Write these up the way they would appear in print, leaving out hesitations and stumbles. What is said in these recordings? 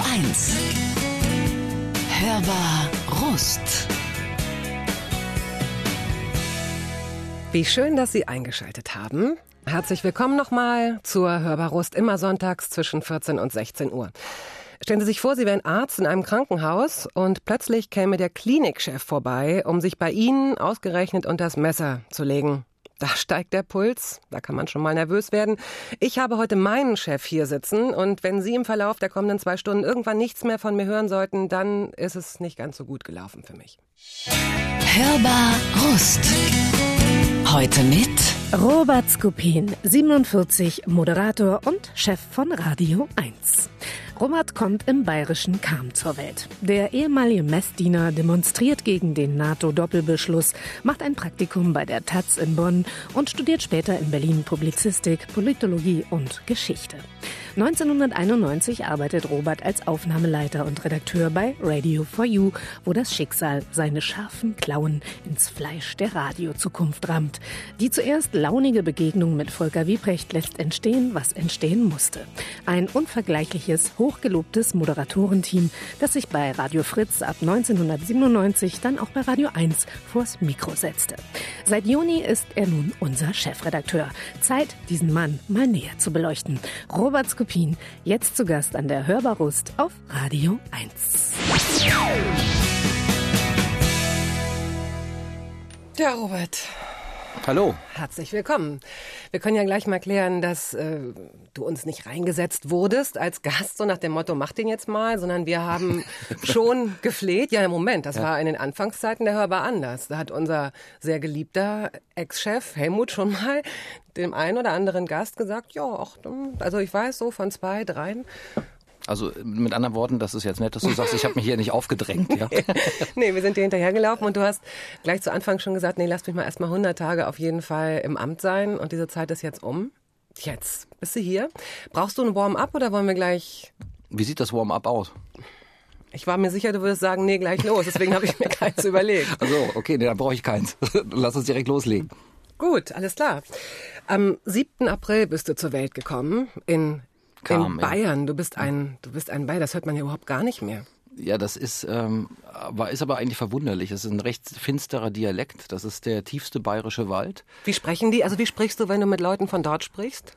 1. Hörbar Rust. Wie schön, dass Sie eingeschaltet haben. Herzlich willkommen nochmal zur Hörbar Rust, immer sonntags zwischen 14 und 16 Uhr. Stellen Sie sich vor, Sie wären Arzt in einem Krankenhaus und plötzlich käme der Klinikchef vorbei, um sich bei Ihnen ausgerechnet unter das Messer zu legen. Da steigt der Puls, da kann man schon mal nervös werden. Ich habe heute meinen Chef hier sitzen und wenn Sie im Verlauf der kommenden 2 Stunden irgendwann nichts mehr von mir hören sollten, dann ist es nicht ganz so gut gelaufen für mich. Hörbar Rust. Heute mit Robert Skopin, 47, Moderator und Chef von Radio 1. Robert kommt im bayerischen Cham zur Welt. Der ehemalige Messdiener demonstriert gegen den NATO-Doppelbeschluss, macht ein Praktikum bei der taz in Bonn und studiert später in Berlin Publizistik, Politologie und Geschichte. 1991 arbeitet Robert als Aufnahmeleiter und Redakteur bei Radio 4U, wo das Schicksal seine scharfen Klauen ins Fleisch der Radiozukunft rammt. Die zuerst launige Begegnung mit Volker Wiprecht lässt entstehen, was entstehen musste. Ein unvergleichliches, hochgelobtes Moderatorenteam, das sich bei Radio Fritz ab 1997 dann auch bei Radio 1 vors Mikro setzte. Seit Juni ist er nun unser Chefredakteur. Zeit, diesen Mann mal näher zu beleuchten. Robert Skopin, jetzt zu Gast an der Hörbar Rust auf Radio 1. Ja, Robert. Hallo. Herzlich willkommen. Wir können ja gleich mal klären, dass du uns nicht reingesetzt wurdest als Gast, so nach dem Motto, mach den jetzt mal, sondern wir haben schon gefleht. Ja, im Moment, das war in den Anfangszeiten der Hörbar anders. Da hat unser sehr geliebter Ex-Chef Helmut schon mal dem einen oder anderen Gast gesagt, ja, ach, also ich weiß so von 2, 3... Also mit anderen Worten, das ist jetzt nett, dass du sagst, ich habe mich hier nicht aufgedrängt. Ja? Nee, wir sind dir hinterhergelaufen und du hast gleich zu Anfang schon gesagt, nee, lass mich mal erstmal 100 Tage auf jeden Fall im Amt sein und diese Zeit ist jetzt um. Jetzt bist du hier. Brauchst du ein Warm-up oder wollen wir gleich... Wie sieht das Warm-up aus? Ich war mir sicher, du würdest sagen, nee, gleich los, deswegen habe ich mir keins überlegt. Also okay, nee, dann brauche ich keins. Lass uns direkt loslegen. Gut, alles klar. Am 7. April bist du zur Welt gekommen in Bayern. Du bist ein Bayer, das hört man ja überhaupt gar nicht mehr. Ja, das ist aber eigentlich verwunderlich. Es ist ein recht finsterer Dialekt. Das ist der tiefste bayerische Wald. Wie sprechen die? Also wie sprichst du, wenn du mit Leuten von dort sprichst?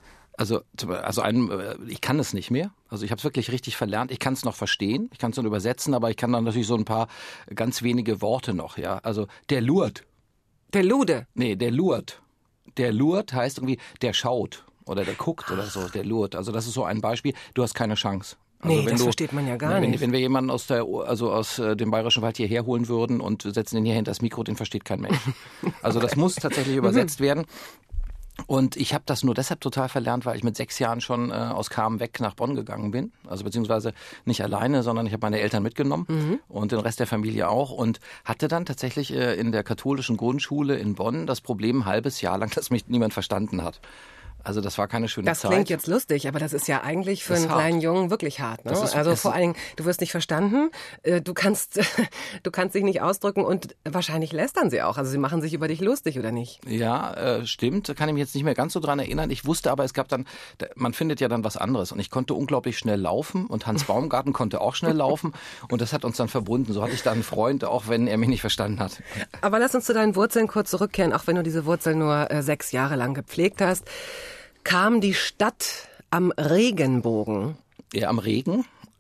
Ich kann es nicht mehr. Also ich habe es wirklich richtig verlernt. Ich kann es noch verstehen, ich kann es dann übersetzen, aber ich kann dann natürlich so ein paar ganz wenige Worte noch. Ja, also der lurt. Der Lude? Nee, der lurt. Der lurt heißt irgendwie, der schaut. Oder der guckt oder so, der lurt. Also das ist so ein Beispiel. Du hast keine Chance. Also nee, das versteht man ja gar nicht. Wenn wir jemanden aus dem Bayerischen Wald hierher holen würden und setzen ihn hier hinter das Mikro, den versteht kein Mensch. Also das muss tatsächlich übersetzt werden. Und ich habe das nur deshalb total verlernt, weil ich mit 6 Jahren schon aus Cham weg nach Bonn gegangen bin. Also beziehungsweise nicht alleine, sondern ich habe meine Eltern mitgenommen und den Rest der Familie auch. Und hatte dann tatsächlich in der katholischen Grundschule in Bonn das Problem ein halbes Jahr lang, dass mich niemand verstanden hat. Also das war keine schöne Zeit. Das klingt jetzt lustig, aber das ist ja eigentlich für einen kleinen Jungen wirklich hart. Ne? Also vor allen Dingen, du wirst nicht verstanden, du kannst dich nicht ausdrücken und wahrscheinlich lästern sie auch. Also sie machen sich über dich lustig, oder nicht? Ja, stimmt. Da kann ich mich jetzt nicht mehr ganz so dran erinnern. Ich wusste aber, es gab dann, man findet ja dann was anderes. Und ich konnte unglaublich schnell laufen und Hans Baumgarten konnte auch schnell laufen. Und das hat uns dann verbunden. So hatte ich da einen Freund, auch wenn er mich nicht verstanden hat. Aber lass uns zu deinen Wurzeln kurz zurückkehren, auch wenn du diese Wurzeln nur 6 Jahre lang gepflegt hast. Kam die Stadt am Regenbogen? Ja, am Regen.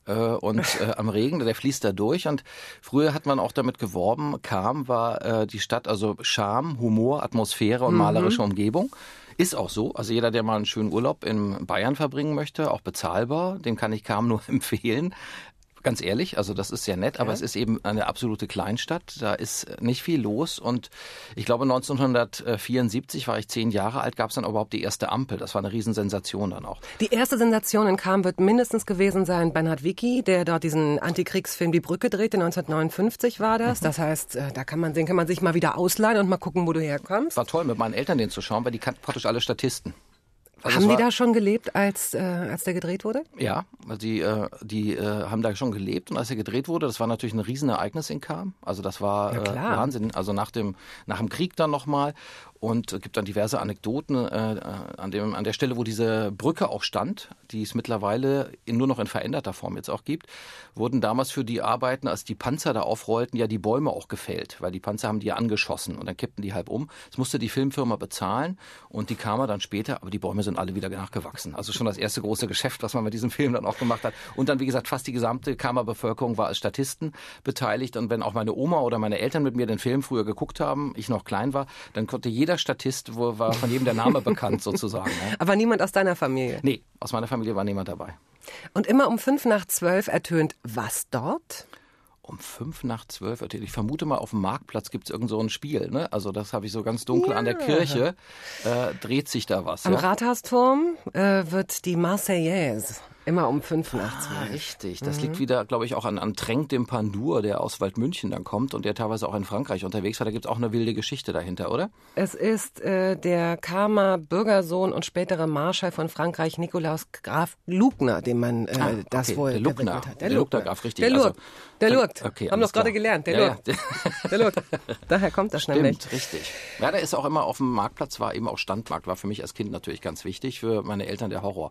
Am Regen, der fließt da durch. Und früher hat man auch damit geworben, Cham war die Stadt, also Charme, Humor, Atmosphäre und malerische Umgebung. Ist auch so. Also jeder, der mal einen schönen Urlaub in Bayern verbringen möchte, auch bezahlbar, dem kann ich Cham nur empfehlen. Ganz ehrlich, also das ist sehr nett, aber es ist eben eine absolute Kleinstadt. Da ist nicht viel los und ich glaube 1974 war ich 10 Jahre alt, gab es dann überhaupt die erste Ampel. Das war eine Riesensensation dann auch. Die erste Sensation in Cham wird mindestens gewesen sein Bernhard Wicki, der dort diesen Antikriegsfilm Die Brücke drehte. 1959 war das. Das heißt, den kann man sich mal wieder ausleihen und mal gucken, wo du herkommst. War toll, mit meinen Eltern den zu schauen, weil die kannten praktisch alle Statisten. Also haben die da schon gelebt, als der gedreht wurde? Ja, die haben da schon gelebt und als er gedreht wurde, das war natürlich ein Riesenereignis in Cham. Also das war Wahnsinn. Also nach dem Krieg dann nochmal. Und es gibt dann diverse Anekdoten an der Stelle, wo diese Brücke auch stand, die es mittlerweile nur noch in veränderter Form jetzt auch gibt, wurden damals für die Arbeiten, als die Panzer da aufrollten, ja die Bäume auch gefällt, weil die Panzer haben die ja angeschossen und dann kippten die halb um. Das musste die Filmfirma bezahlen und die kam dann später, aber die Bäume sind alle wieder nachgewachsen. Also schon das erste große Geschäft, was man mit diesem Film dann auch gemacht hat. Und dann, wie gesagt, fast die gesamte Chamer Bevölkerung war als Statisten beteiligt. Und wenn auch meine Oma oder meine Eltern mit mir den Film früher geguckt haben, ich noch klein war, dann konnte jeder Statist, war von jedem der Name bekannt sozusagen. Ne? Aber niemand aus deiner Familie? Nee, aus meiner Familie war niemand dabei. Und immer um 11:55 ertönt was dort? Um 11:55, ich vermute mal, auf dem Marktplatz gibt es irgend so ein Spiel. Ne? Also das habe ich so ganz dunkel an der Kirche. Dreht sich da was. Am Rathausturm wird die Marseillaise immer um 11:55. Richtig, das liegt wieder, glaube ich, auch an Trenk dem Pandur, der aus Waldmünchen dann kommt und der teilweise auch in Frankreich unterwegs war. Da gibt es auch eine wilde Geschichte dahinter, oder? Es ist der Chamer Bürgersohn und spätere Marschall von Frankreich, Nikolaus Graf Lugner, dem man das wohl der Lugner hat. Der Lugner Graf, richtig. Der Lurgt. Okay, haben wir doch gerade gelernt. Der Lurgt. Der Lurgt. Daher kommt das nämlich. Stimmt, richtig. Ja, da ist auch immer auf dem Marktplatz, war eben auch Standmarkt, war für mich als Kind natürlich ganz wichtig, für meine Eltern der Horror.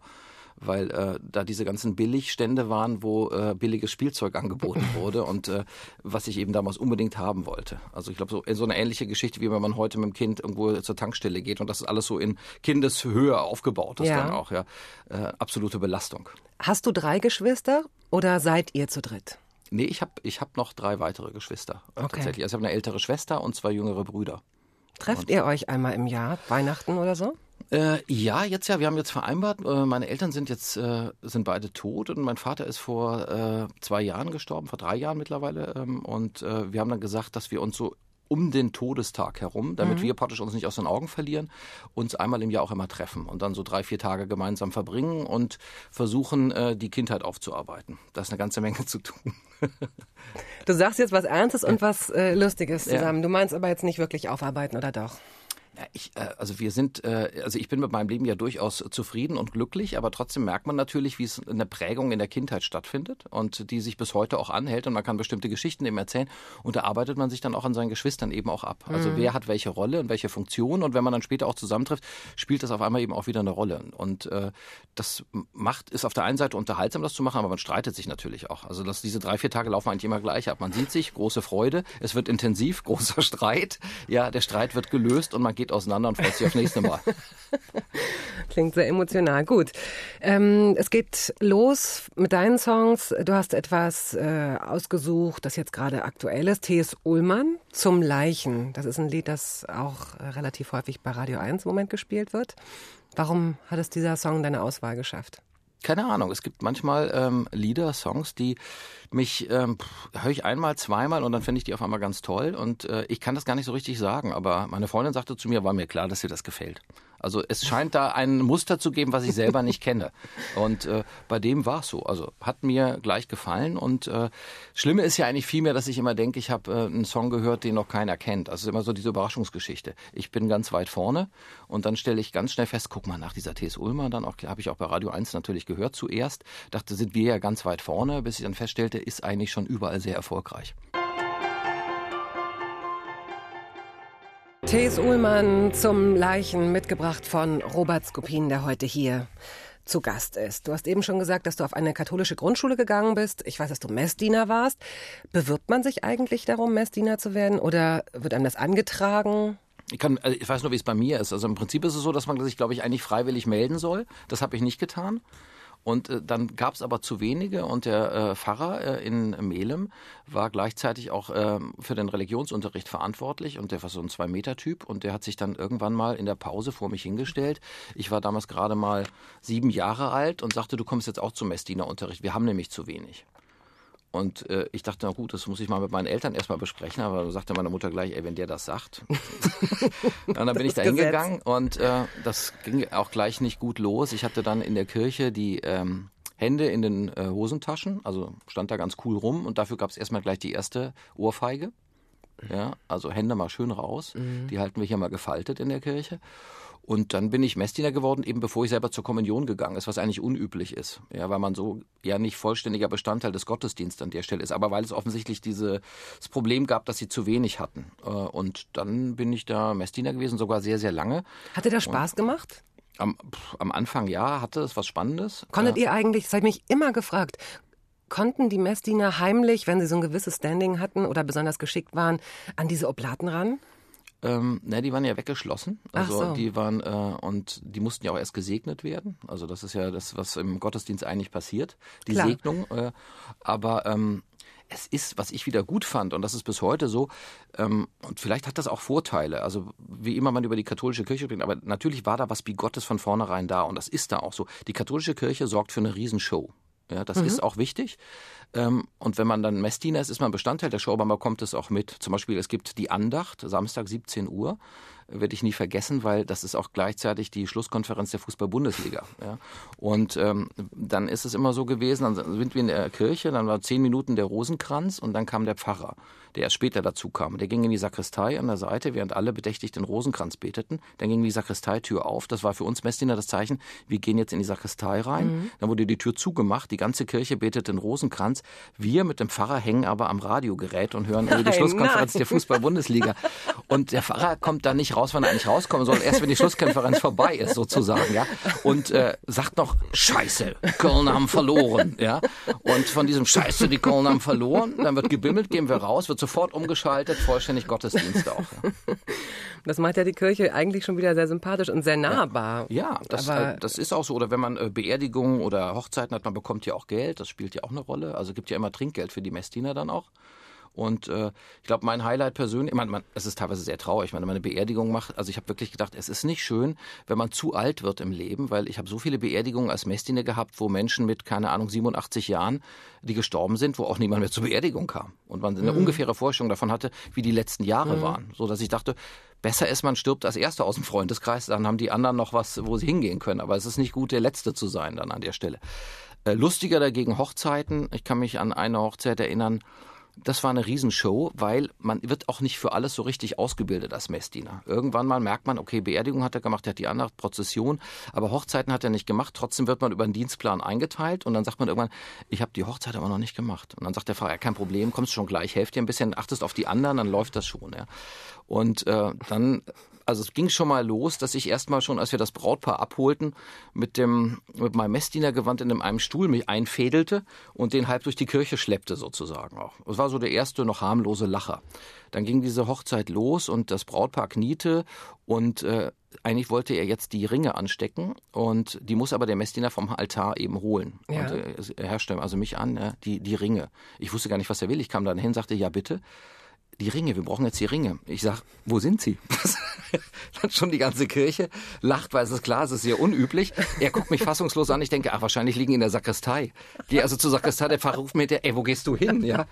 Weil da diese ganzen Billigstände waren, wo billiges Spielzeug angeboten wurde und was ich eben damals unbedingt haben wollte. Also ich glaube, so eine ähnliche Geschichte, wie wenn man heute mit dem Kind irgendwo zur Tankstelle geht und das ist alles so in Kindeshöhe aufgebaut ist dann auch. Ja, absolute Belastung. Hast du 3 Geschwister oder seid ihr zu dritt? Nee, ich hab noch 3 weitere Geschwister tatsächlich. Also ich habe eine ältere Schwester und 2 jüngere Brüder. Trefft ihr euch einmal im Jahr, Weihnachten oder so? Wir haben jetzt vereinbart, meine Eltern sind beide tot und mein Vater ist vor 2 Jahren gestorben, vor 3 Jahren mittlerweile und wir haben dann gesagt, dass wir uns so um den Todestag herum, damit wir praktisch uns nicht aus den Augen verlieren, uns einmal im Jahr auch immer treffen und dann so 3-4 Tage gemeinsam verbringen und versuchen, die Kindheit aufzuarbeiten. Da ist eine ganze Menge zu tun. Du sagst jetzt was Ernstes und was Lustiges zusammen. Du meinst aber jetzt nicht wirklich aufarbeiten, oder doch? Ja, ich bin mit meinem Leben ja durchaus zufrieden und glücklich, aber trotzdem merkt man natürlich, wie es eine Prägung in der Kindheit stattfindet und die sich bis heute auch anhält und man kann bestimmte Geschichten eben erzählen und da arbeitet man sich dann auch an seinen Geschwistern eben auch ab. Also wer hat welche Rolle und welche Funktion und wenn man dann später auch zusammentrifft, spielt das auf einmal eben auch wieder eine Rolle und das ist auf der einen Seite unterhaltsam, das zu machen, aber man streitet sich natürlich auch. Also diese 3-4 Tage laufen eigentlich immer gleich ab. Man sieht sich, große Freude, es wird intensiv, großer Streit, ja, der Streit wird gelöst und man geht auseinander und freut sich aufs nächste Mal. Klingt sehr emotional. Gut. Es geht los mit deinen Songs. Du hast etwas ausgesucht, das jetzt gerade aktuell ist. T.S. Ullmann, Zum Leichen. Das ist ein Lied, das auch relativ häufig bei Radio 1 im Moment gespielt wird. Warum hat es dieser Song deine Auswahl geschafft? Keine Ahnung, es gibt manchmal Lieder, Songs, die mich, höre ich einmal, zweimal und dann finde ich die auf einmal ganz toll und ich kann das gar nicht so richtig sagen, aber meine Freundin sagte zu mir, war mir klar, dass ihr das gefällt. Also es scheint da ein Muster zu geben, was ich selber nicht kenne. Und bei dem war es so. Also hat mir gleich gefallen. Und Schlimme ist ja eigentlich vielmehr, dass ich immer denke, ich habe einen Song gehört, den noch keiner kennt. Also immer so diese Überraschungsgeschichte. Ich bin ganz weit vorne und dann stelle ich ganz schnell fest, guck mal, nach dieser T.S. Ullmann, dann auch habe ich auch bei Radio 1 natürlich gehört zuerst. Dachte, sind wir ja ganz weit vorne, bis ich dann feststellte, ist eigentlich schon überall sehr erfolgreich. T.S. Ullmann, Zum Leichen, mitgebracht von Robert Skopin, der heute hier zu Gast ist. Du hast eben schon gesagt, dass du auf eine katholische Grundschule gegangen bist. Ich weiß, dass du Messdiener warst. Bewirbt man sich eigentlich darum, Messdiener zu werden oder wird einem das angetragen? Ich weiß nur, wie es bei mir ist. Also im Prinzip ist es so, dass man sich, glaube ich, eigentlich freiwillig melden soll. Das habe ich nicht getan. Und dann gab es aber zu wenige und der Pfarrer in Melem war gleichzeitig auch für den Religionsunterricht verantwortlich und der war so ein 2-Meter-Typ und der hat sich dann irgendwann mal in der Pause vor mich hingestellt. Ich war damals gerade mal 7 Jahre alt und sagte, du kommst jetzt auch zum Messdienerunterricht, wir haben nämlich zu wenig. Und ich dachte, na gut, das muss ich mal mit meinen Eltern erstmal besprechen, aber dann sagte meine Mutter gleich, ey, wenn der das sagt. Und dann bin ich da hingegangen und das ging auch gleich nicht gut los. Ich hatte dann in der Kirche die Hände in den Hosentaschen, also stand da ganz cool rum und dafür gab es erstmal gleich die erste Ohrfeige. Ja, also Hände mal schön raus, die halten wir hier mal gefaltet in der Kirche. Und dann bin ich Messdiener geworden, eben bevor ich selber zur Kommunion gegangen ist, was eigentlich unüblich ist. Ja, weil man so ja nicht vollständiger Bestandteil des Gottesdienstes an der Stelle ist. Aber weil es offensichtlich das Problem gab, dass sie zu wenig hatten. Und dann bin ich da Messdiener gewesen, sogar sehr, sehr lange. Hat dir das Spaß gemacht? Am Anfang ja, hatte es was Spannendes. Konntet ihr eigentlich, das habe ich mich immer gefragt, konnten die Messdiener heimlich, wenn sie so ein gewisses Standing hatten oder besonders geschickt waren, an diese Oblaten ran? Die waren ja weggeschlossen. Also Ach so. die waren und die mussten ja auch erst gesegnet werden. Also das ist ja das, was im Gottesdienst eigentlich passiert, die Klar. Segnung. Aber es ist, was ich wieder gut fand, und das ist bis heute so, und vielleicht hat das auch Vorteile, also wie immer man über die katholische Kirche spricht, aber natürlich war da was Bigottes von vornherein da und das ist da auch so. Die katholische Kirche sorgt für eine Riesenshow. Ja, das ist auch wichtig. Und wenn man dann Messdiener ist, ist man Bestandteil der Show, aber man bekommt es auch mit. Zum Beispiel, es gibt die Andacht, Samstag 17 Uhr. Werde ich nie vergessen, weil das ist auch gleichzeitig die Schlusskonferenz der Fußball-Bundesliga. Ja. Und dann ist es immer so gewesen, dann sind wir in der Kirche, dann war 10 Minuten der Rosenkranz und dann kam der Pfarrer, der erst später dazu kam. Der ging in die Sakristei an der Seite, während alle bedächtig den Rosenkranz beteten. Dann ging die Sakristeitür auf. Das war für uns Messdiener das Zeichen, wir gehen jetzt in die Sakristei rein. Dann wurde die Tür zugemacht, die ganze Kirche betet den Rosenkranz. Wir mit dem Pfarrer hängen aber am Radiogerät und hören die Schlusskonferenz der Fußball-Bundesliga. Und der Pfarrer kommt da nicht raus, wann er eigentlich rauskommen soll, erst wenn die Schlusskonferenz vorbei ist, sozusagen, ja. Und sagt noch, Scheiße, Köln haben verloren, ja. Und von diesem Scheiße, die Köln haben verloren, dann wird gebimmelt, gehen wir raus, wird sofort umgeschaltet, vollständig Gottesdienst auch. Ja. Das macht ja die Kirche eigentlich schon wieder sehr sympathisch und sehr nahbar. Ja, das ist auch so. Oder wenn man Beerdigungen oder Hochzeiten hat, man bekommt ja auch Geld, das spielt ja auch eine Rolle. Also gibt ja immer Trinkgeld für die Messdiener dann auch. Und ich glaube, mein Highlight persönlich, es ist teilweise sehr traurig, wenn man eine Beerdigung macht. Also ich habe wirklich gedacht, es ist nicht schön, wenn man zu alt wird im Leben, weil ich habe so viele Beerdigungen als Messdiener gehabt, wo Menschen mit, keine Ahnung, 87 Jahren, die gestorben sind, wo auch niemand mehr zur Beerdigung kam. Und man eine ungefähre Vorstellung davon hatte, wie die letzten Jahre waren. So dass ich dachte, besser ist, man stirbt als Erster aus dem Freundeskreis, dann haben die anderen noch was, wo sie hingehen können. Aber es ist nicht gut, der Letzte zu sein dann an der Stelle. Lustiger dagegen Hochzeiten. Ich kann mich an eine Hochzeit erinnern, das war eine Riesenshow, weil man wird auch nicht für alles so richtig ausgebildet als Messdiener. Irgendwann mal merkt man, okay, Beerdigung hat er gemacht, er hat die Andacht, Prozession, aber Hochzeiten hat er nicht gemacht. Trotzdem wird man über einen Dienstplan eingeteilt und dann sagt man irgendwann, ich habe die Hochzeit aber noch nicht gemacht. Und dann sagt der Pfarrer, ja, kein Problem, kommst schon gleich, helf dir ein bisschen, achtest auf die anderen, dann läuft das schon. Ja. Und dann... Also es ging schon mal los, dass ich erstmal schon, als wir das Brautpaar abholten, mit meinem Messdienergewand in einem Stuhl mich einfädelte und den halb durch die Kirche schleppte sozusagen auch. Das war so der erste noch harmlose Lacher. Dann ging diese Hochzeit los und das Brautpaar kniete und eigentlich wollte er jetzt die Ringe anstecken und die muss aber der Messdiener vom Altar eben holen. Ja. Und er herrschte also mich an, die Ringe. Ich wusste gar nicht, was er will. Ich kam dann hin, sagte, ja bitte. Die Ringe, wir brauchen jetzt die Ringe. Ich sag, wo sind sie? Dann schon die ganze Kirche lacht, weil es ist klar, es ist sehr unüblich. Er guckt mich fassungslos an. Ich denke, ach, wahrscheinlich liegen in der Sakristei. Gehe also zur Sakristei, der Pfarrer ruft mir hinterher, ey, wo gehst du hin? Ja.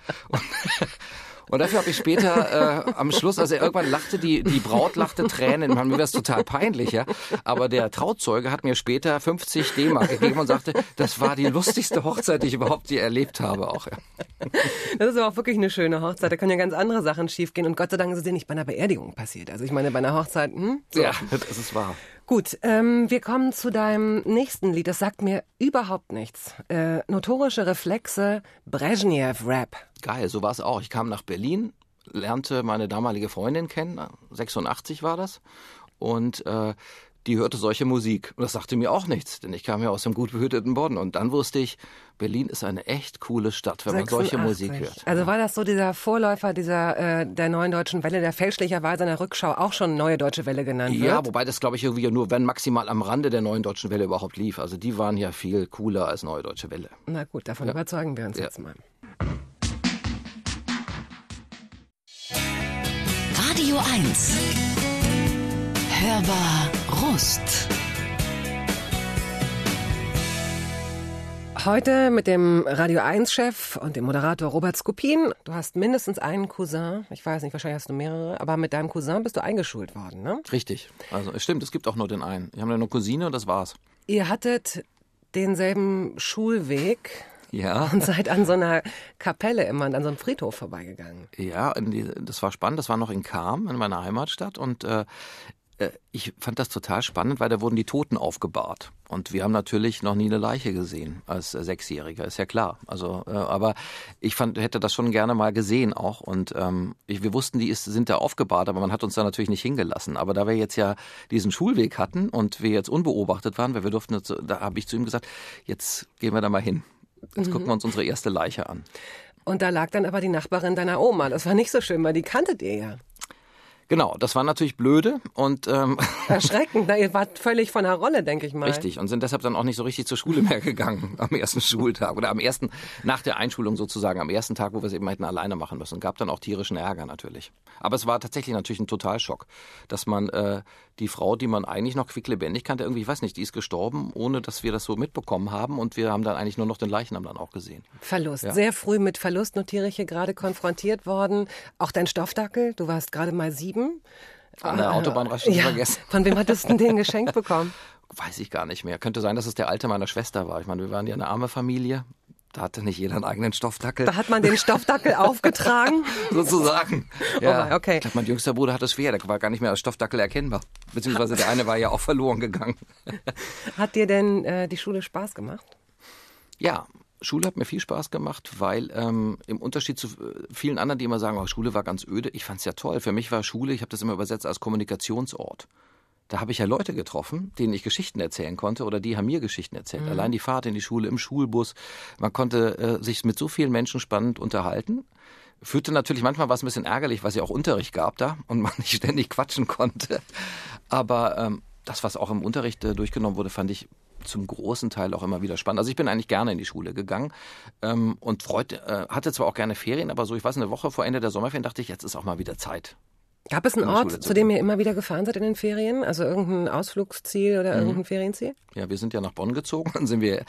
Und dafür habe ich später am Schluss, also irgendwann lachte die Braut lachte Tränen, mir war es total peinlich, ja. Aber der Trauzeuge hat mir später 50 D-Mark gegeben und sagte, das war die lustigste Hochzeit, die ich überhaupt je erlebt habe auch. Ja. Das ist aber auch wirklich eine schöne Hochzeit. Da können ja ganz andere Sachen schiefgehen und Gott sei Dank ist es ja nicht bei einer Beerdigung passiert. Also ich meine, bei einer Hochzeit, so. Ja, das ist wahr. Gut, wir kommen zu deinem nächsten Lied. Das sagt mir überhaupt nichts. Notorische Reflexe, Brezhnev-Rap. Geil, so war es auch. Ich kam nach Berlin, lernte meine damalige Freundin kennen, 86 war das, und die hörte solche Musik. Und das sagte mir auch nichts, denn ich kam ja aus dem gut behüteten Bonn. Und dann wusste ich, Berlin ist eine echt coole Stadt, wenn man solche Musik hört. Also war das so dieser Vorläufer der Neuen Deutschen Welle, der fälschlicherweise in der Rückschau auch schon Neue Deutsche Welle genannt wird? Ja, wobei das, glaube ich, irgendwie nur, wenn maximal am Rande der Neuen Deutschen Welle überhaupt lief. Also die waren ja viel cooler als Neue Deutsche Welle. Na gut, davon überzeugen wir uns jetzt mal. Radio 1. Hörbar Rust. Heute mit dem Radio 1-Chef und dem Moderator Robert Skopin. Du hast mindestens einen Cousin, ich weiß nicht, wahrscheinlich hast du mehrere, aber mit deinem Cousin bist du eingeschult worden, ne? Richtig. Also es stimmt, es gibt auch nur den einen. Ich habe nur eine Cousine und das war's. Ihr hattet denselben Schulweg. Ja. Und seid an so einer Kapelle immer, an so einem Friedhof vorbeigegangen. Ja, das war spannend. Das war noch in Cham, in meiner Heimatstadt. Und Ich fand das total spannend, weil da wurden die Toten aufgebahrt. Und wir haben natürlich noch nie eine Leiche gesehen als Sechsjähriger, ist ja klar. Also, aber ich hätte das schon gerne mal gesehen auch. Und wir wussten, sind da aufgebahrt, aber man hat uns da natürlich nicht hingelassen. Aber da wir jetzt ja diesen Schulweg hatten und wir jetzt unbeobachtet waren, weil wir durften, da habe ich zu ihm gesagt, jetzt gehen wir da mal hin. Jetzt gucken wir uns unsere erste Leiche an. Und da lag dann aber die Nachbarin deiner Oma. Das war nicht so schön, weil die kanntet ihr ja. Genau, das war natürlich blöde und erschreckend. Ihr wart völlig von der Rolle, denke ich mal. Richtig, und sind deshalb dann auch nicht so richtig zur Schule mehr gegangen am ersten Schultag oder nach der Einschulung sozusagen, am ersten Tag, wo wir es eben hätten alleine machen müssen. Gab dann auch tierischen Ärger natürlich. Aber es war tatsächlich natürlich ein Totalschock, dass man die Frau, die man eigentlich noch quicklebendig kannte, irgendwie, ich weiß nicht, die ist gestorben, ohne dass wir das so mitbekommen haben und wir haben dann eigentlich nur noch den Leichnam dann auch gesehen. Verlust, ja. Sehr früh mit Verlust notiere ich hier gerade konfrontiert worden. Auch dein Stoffdackel, du warst gerade mal 7. An der Autobahnraststätte vergessen. Von wem hattest du den geschenkt bekommen? Weiß ich gar nicht mehr. Könnte sein, dass es der Alte meiner Schwester war. Ich meine, wir waren ja eine arme Familie. Da hatte nicht jeder einen eigenen Stoffdackel. Da hat man den Stoffdackel aufgetragen? Sozusagen. Ja. Oh, okay. Ich glaube, mein jüngster Bruder hatte es schwer. Der war gar nicht mehr als Stoffdackel erkennbar. Beziehungsweise der eine war ja auch verloren gegangen. Hat dir denn die Schule Spaß gemacht? Ja. Schule hat mir viel Spaß gemacht, weil im Unterschied zu vielen anderen, die immer sagen, oh, Schule war ganz öde, ich fand es ja toll. Für mich war Schule, ich habe das immer übersetzt als Kommunikationsort. Da habe ich ja Leute getroffen, denen ich Geschichten erzählen konnte oder die haben mir Geschichten erzählt. Allein die Fahrt in die Schule, im Schulbus. Man konnte sich mit so vielen Menschen spannend unterhalten. Führte natürlich, manchmal war es ein bisschen ärgerlich, weil es ja auch Unterricht gab da und man nicht ständig quatschen konnte. Aber das, was auch im Unterricht durchgenommen wurde, fand ich zum großen Teil auch immer wieder spannend. Also ich bin eigentlich gerne in die Schule gegangen und hatte zwar auch gerne Ferien, aber so, ich weiß, eine Woche vor Ende der Sommerferien dachte ich, jetzt ist auch mal wieder Zeit. Gab es einen Ort, zu dem ihr immer wieder gefahren seid in den Ferien? Also irgendein Ausflugsziel oder irgendein Ferienziel? Ja, wir sind ja nach Bonn gezogen, dann sind wir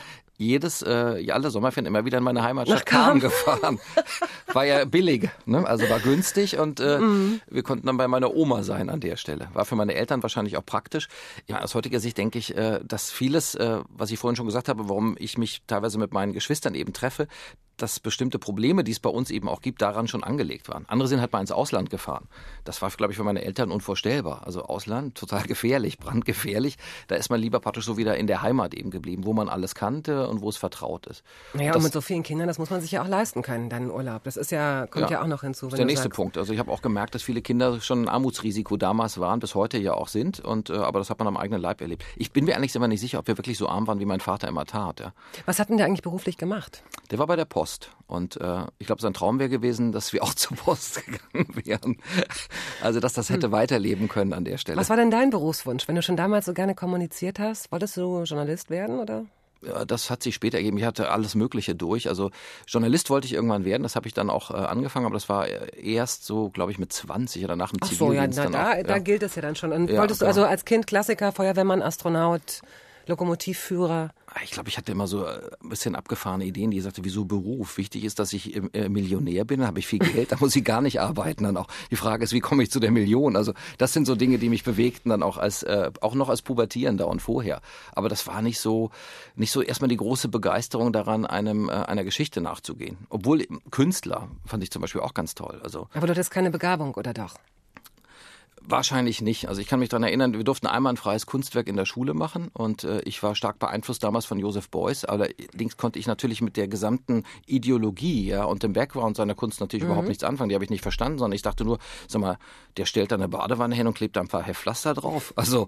alle Sommerferien immer wieder in meine Heimatstadt Cham gefahren. War ja billig, ne? Also war günstig und wir konnten dann bei meiner Oma sein an der Stelle. War für meine Eltern wahrscheinlich auch praktisch. Ja, aus heutiger Sicht denke ich, dass vieles, was ich vorhin schon gesagt habe, warum ich mich teilweise mit meinen Geschwistern eben treffe, dass bestimmte Probleme, die es bei uns eben auch gibt, daran schon angelegt waren. Andere sind halt mal ins Ausland gefahren. Das war, glaube ich, für meine Eltern unvorstellbar. Also Ausland, total gefährlich, brandgefährlich. Da ist man lieber praktisch so wieder in der Heimat eben geblieben, wo man alles kannte und wo es vertraut ist. Naja, und mit so vielen Kindern, das muss man sich ja auch leisten können, deinen Urlaub. Das ist kommt ja auch noch hinzu. Das ist der nächste Punkt. Also ich habe auch gemerkt, dass viele Kinder schon ein Armutsrisiko damals waren, bis heute ja auch sind. Aber das hat man am eigenen Leib erlebt. Ich bin mir eigentlich immer nicht sicher, ob wir wirklich so arm waren, wie mein Vater immer tat. Ja. Was hat denn der eigentlich beruflich gemacht? Der war bei der Post. Und ich glaube, sein Traum wäre gewesen, dass wir auch zur Post gegangen wären. Also, dass das hätte weiterleben können an der Stelle. Was war denn dein Berufswunsch? Wenn du schon damals so gerne kommuniziert hast, wolltest du Journalist werden, oder? Ja, das hat sich später ergeben. Ich hatte alles Mögliche durch. Also Journalist wollte ich irgendwann werden. Das habe ich dann auch angefangen. Aber das war erst so, glaube ich, mit 20 oder nach dem Zivildienst. Ach so, ja, da gilt es ja dann schon. Und wolltest du also als Kind Klassiker, Feuerwehrmann, Astronaut, Lokomotivführer? Ich glaube, ich hatte immer so ein bisschen abgefahrene Ideen, die sagte, wieso Beruf? Wichtig ist, dass ich Millionär bin, dann habe ich viel Geld, da muss ich gar nicht arbeiten. Dann auch die Frage ist, wie komme ich zu der Million? Also das sind so Dinge, die mich bewegten dann auch noch als Pubertierender und vorher. Aber das war nicht so erstmal die große Begeisterung daran, einer Geschichte nachzugehen. Obwohl Künstler fand ich zum Beispiel auch ganz toll. Also, aber du hattest keine Begabung, oder doch? Wahrscheinlich nicht. Also ich kann mich daran erinnern, wir durften einmal ein freies Kunstwerk in der Schule machen und ich war stark beeinflusst damals von Joseph Beuys. Allerdings konnte ich natürlich mit der gesamten Ideologie und dem Background seiner Kunst natürlich überhaupt nichts anfangen. Die habe ich nicht verstanden, sondern ich dachte nur, sag mal, der stellt da eine Badewanne hin und klebt da ein paar Heftpflaster drauf. Also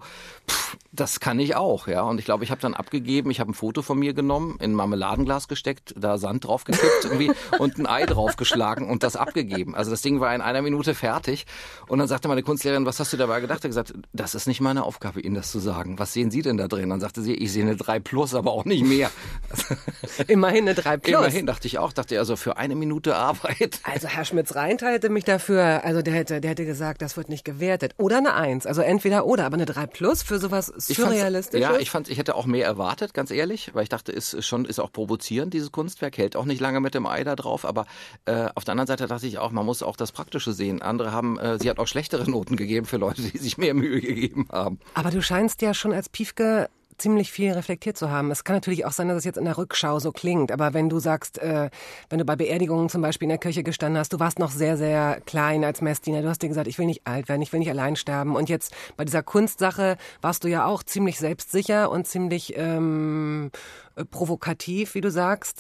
das kann ich auch, ja. Und ich glaube, ich habe dann abgegeben, ich habe ein Foto von mir genommen, in ein Marmeladenglas gesteckt, da Sand draufgekippt irgendwie und ein Ei draufgeschlagen und das abgegeben. Also das Ding war in 1 Minute fertig und dann sagte meine Kunstlehrerin, was hast du dabei gedacht? Er hat gesagt, das ist nicht meine Aufgabe, Ihnen das zu sagen. Was sehen Sie denn da drin? Dann sagte sie, ich sehe eine 3+, aber auch nicht mehr. Immerhin eine 3+. Immerhin, dachte ich auch. Dachte also für 1 Minute Arbeit. Also Herr Schmitz-Reintal hätte mich dafür, also der hätte gesagt, das wird nicht gewertet. Oder eine 1, also entweder oder, aber eine 3+ für sowas Surrealistisches? Ich hätte auch mehr erwartet, ganz ehrlich, weil ich dachte, ist auch provozierend, dieses Kunstwerk, hält auch nicht lange mit dem Ei da drauf, aber auf der anderen Seite dachte ich auch, man muss auch das Praktische sehen. Andere sie hat auch schlechtere Noten gegeben für Leute, die sich mehr Mühe gegeben haben. Aber du scheinst ja schon als Piefke ziemlich viel reflektiert zu haben. Es kann natürlich auch sein, dass es jetzt in der Rückschau so klingt, aber wenn du sagst, wenn du bei Beerdigungen zum Beispiel in der Kirche gestanden hast, du warst noch sehr, sehr klein als Messdiener, du hast dir gesagt, ich will nicht alt werden, ich will nicht allein sterben, und jetzt bei dieser Kunstsache warst du ja auch ziemlich selbstsicher und ziemlich provokativ, wie du sagst.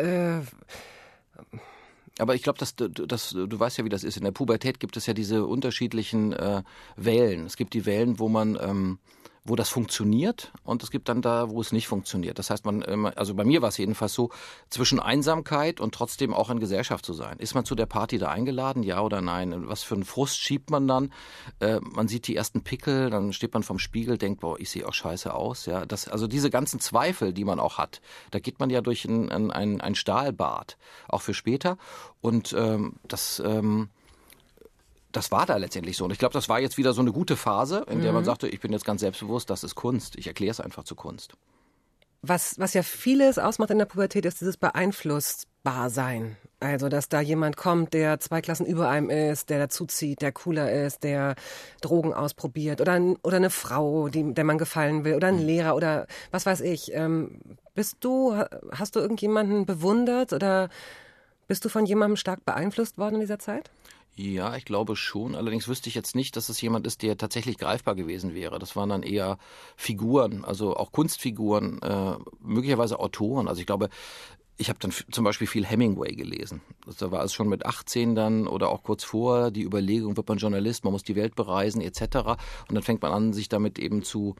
Aber ich glaube, du weißt ja, wie das ist. In der Pubertät gibt es ja diese unterschiedlichen Wellen. Es gibt die Wellen, wo das funktioniert, und es gibt dann da, wo es nicht funktioniert. Das heißt, also bei mir war es jedenfalls so, zwischen Einsamkeit und trotzdem auch in Gesellschaft zu sein. Ist man zu der Party da eingeladen, ja oder nein? Was für einen Frust schiebt man dann? Man sieht die ersten Pickel, dann steht man vorm Spiegel, denkt, boah, ich sehe auch scheiße aus. Ja, also diese ganzen Zweifel, die man auch hat, da geht man ja durch ein Stahlbad, auch für später. Und das war da letztendlich so. Und ich glaube, das war jetzt wieder so eine gute Phase, in der man sagte, ich bin jetzt ganz selbstbewusst, das ist Kunst. Ich erkläre es einfach zu Kunst. Was ja vieles ausmacht in der Pubertät, ist dieses Beeinflussbarsein. Also, dass da jemand kommt, der 2 Klassen über einem ist, der dazuzieht, der cooler ist, der Drogen ausprobiert. Oder eine Frau, der man gefallen will. Oder ein Lehrer oder was weiß ich. Hast du irgendjemanden bewundert oder bist du von jemandem stark beeinflusst worden in dieser Zeit? Ja, ich glaube schon. Allerdings wüsste ich jetzt nicht, dass es jemand ist, der tatsächlich greifbar gewesen wäre. Das waren dann eher Figuren, also auch Kunstfiguren, möglicherweise Autoren. Also ich glaube, ich habe dann zum Beispiel viel Hemingway gelesen. Da war es schon mit 18 dann oder auch kurz vor die Überlegung, wird man Journalist, man muss die Welt bereisen etc. Und dann fängt man an, sich damit eben zu...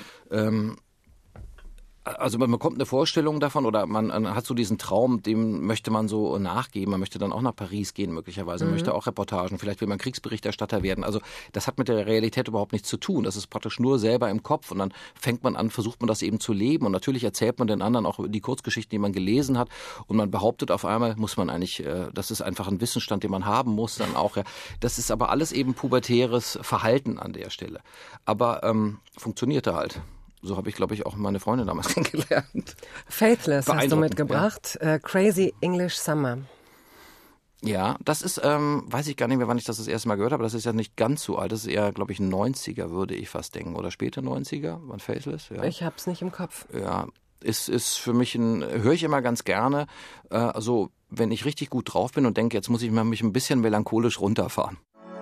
Also man bekommt eine Vorstellung davon oder man hat so diesen Traum, dem möchte man so nachgehen. Man möchte dann auch nach Paris gehen möglicherweise, möchte auch Reportagen, vielleicht will man Kriegsberichterstatter werden. Also das hat mit der Realität überhaupt nichts zu tun. Das ist praktisch nur selber im Kopf und dann fängt man an, versucht man das eben zu leben und natürlich erzählt man den anderen auch die Kurzgeschichten, die man gelesen hat und man behauptet auf einmal, muss man eigentlich, das ist einfach ein Wissensstand, den man haben muss dann auch. Ja. Das ist aber alles eben pubertäres Verhalten an der Stelle. Aber funktionierte halt. So habe ich, glaube ich, auch meine Freundin damals kennengelernt. Faithless hast du mitgebracht. Ja. Crazy English Summer. Ja, das ist, weiß ich gar nicht mehr, wann ich das erste Mal gehört habe. Das ist ja nicht ganz so alt. Das ist eher, glaube ich, 90er, würde ich fast denken. Oder späte 90er, wann Faithless? Ja. Ich habe es nicht im Kopf. Ja, ist für mich höre ich immer ganz gerne. Also, wenn ich richtig gut drauf bin und denke, jetzt muss ich mich ein bisschen melancholisch runterfahren.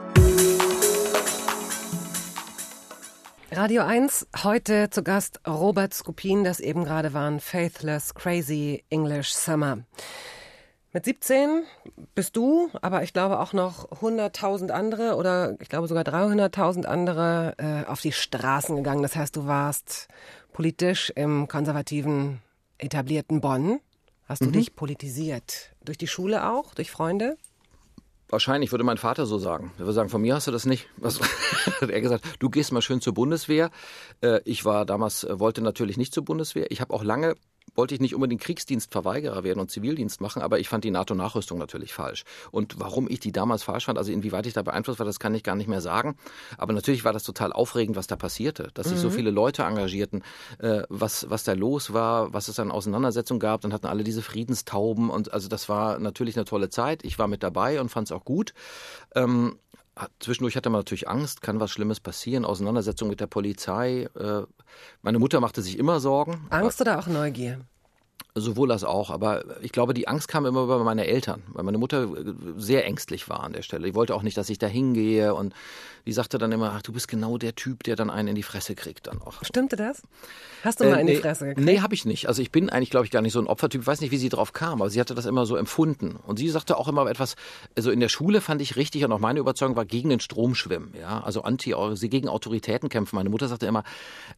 Radio 1, heute zu Gast Robert Skopin, das eben gerade waren Faithless, Crazy English Summer. Mit 17 bist du, aber ich glaube auch noch 100.000 andere oder ich glaube sogar 300.000 andere auf die Straßen gegangen. Das heißt, du warst politisch im konservativen, etablierten Bonn. Hast du dich politisiert? Durch die Schule auch? Durch Freunde? Wahrscheinlich würde mein Vater so sagen. Er würde sagen, von mir hast du das nicht. Hat er gesagt, du gehst mal schön zur Bundeswehr. Ich war damals, wollte natürlich nicht zur Bundeswehr. Ich habe auch wollte ich nicht unbedingt Kriegsdienstverweigerer werden und Zivildienst machen, aber ich fand die NATO-Nachrüstung natürlich falsch. Und warum ich die damals falsch fand, also inwieweit ich da beeinflusst war, das kann ich gar nicht mehr sagen. Aber natürlich war das total aufregend, was da passierte, dass sich so viele Leute engagierten, was da los war, was es an Auseinandersetzungen gab. Dann hatten alle diese Friedenstauben und also das war natürlich eine tolle Zeit. Ich war mit dabei und fand es auch gut. Zwischendurch hatte man natürlich Angst, kann was Schlimmes passieren, Auseinandersetzung mit der Polizei. Meine Mutter machte sich immer Sorgen. Angst oder auch Neugier? Sowohl als auch, aber ich glaube, die Angst kam immer über meine Eltern, weil meine Mutter sehr ängstlich war an der Stelle. Die wollte auch nicht, dass ich da hingehe und die sagte dann immer, ach, du bist genau der Typ, der dann einen in die Fresse kriegt dann auch. Stimmte das? Hast du mal in die Fresse gekriegt? Nee, habe ich nicht. Also ich bin eigentlich, glaube ich, gar nicht so ein Opfertyp. Ich weiß nicht, wie sie drauf kam, aber sie hatte das immer so empfunden. Und sie sagte auch immer etwas, also in der Schule fand ich richtig und auch meine Überzeugung war gegen den Strom schwimmen, ja, also sie gegen Autoritäten kämpfen. Meine Mutter sagte immer,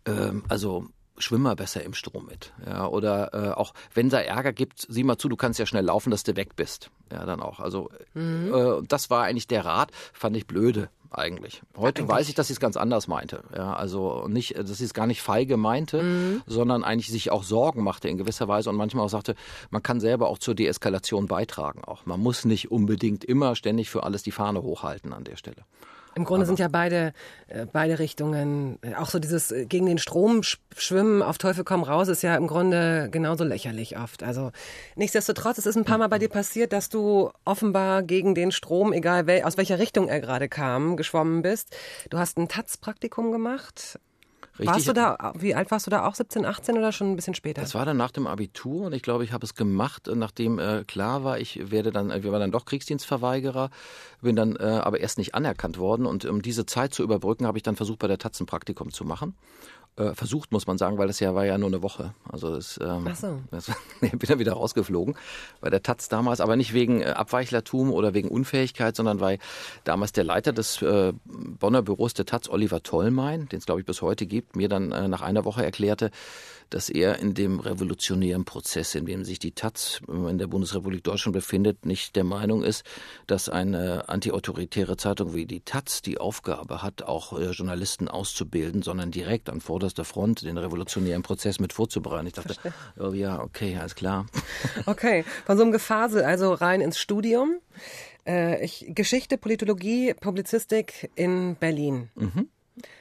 schwimm mal besser im Strom mit. Ja, oder auch, wenn da Ärger gibt, sieh mal zu, du kannst ja schnell laufen, dass du weg bist. Ja, dann auch. Also das war eigentlich der Rat, fand ich blöde eigentlich. Heute weiß ich, dass sie es ganz anders meinte. Ja, also nicht, dass sie es gar nicht feige meinte, sondern eigentlich sich auch Sorgen machte in gewisser Weise und manchmal auch sagte, man kann selber auch zur Deeskalation beitragen auch. Man muss nicht unbedingt immer ständig für alles die Fahne hochhalten an der Stelle. Im Grunde sind ja beide Richtungen, auch so dieses gegen den Strom schwimmen, auf Teufel komm raus, ist ja im Grunde genauso lächerlich oft. Also nichtsdestotrotz, es ist ein paar Mal bei dir passiert, dass du offenbar gegen den Strom, egal aus welcher Richtung er gerade kam, geschwommen bist. Du hast ein Taz-Praktikum gemacht. Wie alt warst du da auch? 17, 18 oder schon ein bisschen später? Das war dann nach dem Abitur und ich glaube, ich habe es gemacht, nachdem klar war, wir waren dann doch Kriegsdienstverweigerer, bin dann aber erst nicht anerkannt worden und um diese Zeit zu überbrücken, habe ich dann versucht, bei der taz ein Praktikum zu machen. Versucht, muss man sagen, weil das war ja nur eine Woche. Also ich bin dann wieder rausgeflogen bei der taz damals, aber nicht wegen Abweichlertum oder wegen Unfähigkeit, sondern weil damals der Leiter des Bonner Büros der taz, Oliver Tollmein, den es glaube ich bis heute gibt, mir dann nach einer Woche erklärte, dass er in dem revolutionären Prozess, in dem sich die taz in der Bundesrepublik Deutschland befindet, nicht der Meinung ist, dass eine antiautoritäre Zeitung wie die taz die Aufgabe hat, auch Journalisten auszubilden, sondern direkt an vorderster Front den revolutionären Prozess mit vorzubereiten. Ich dachte, oh ja, okay, alles klar. Okay, von so einem Gefasel also rein ins Studium. Geschichte, Politologie, Publizistik in Berlin. Mhm.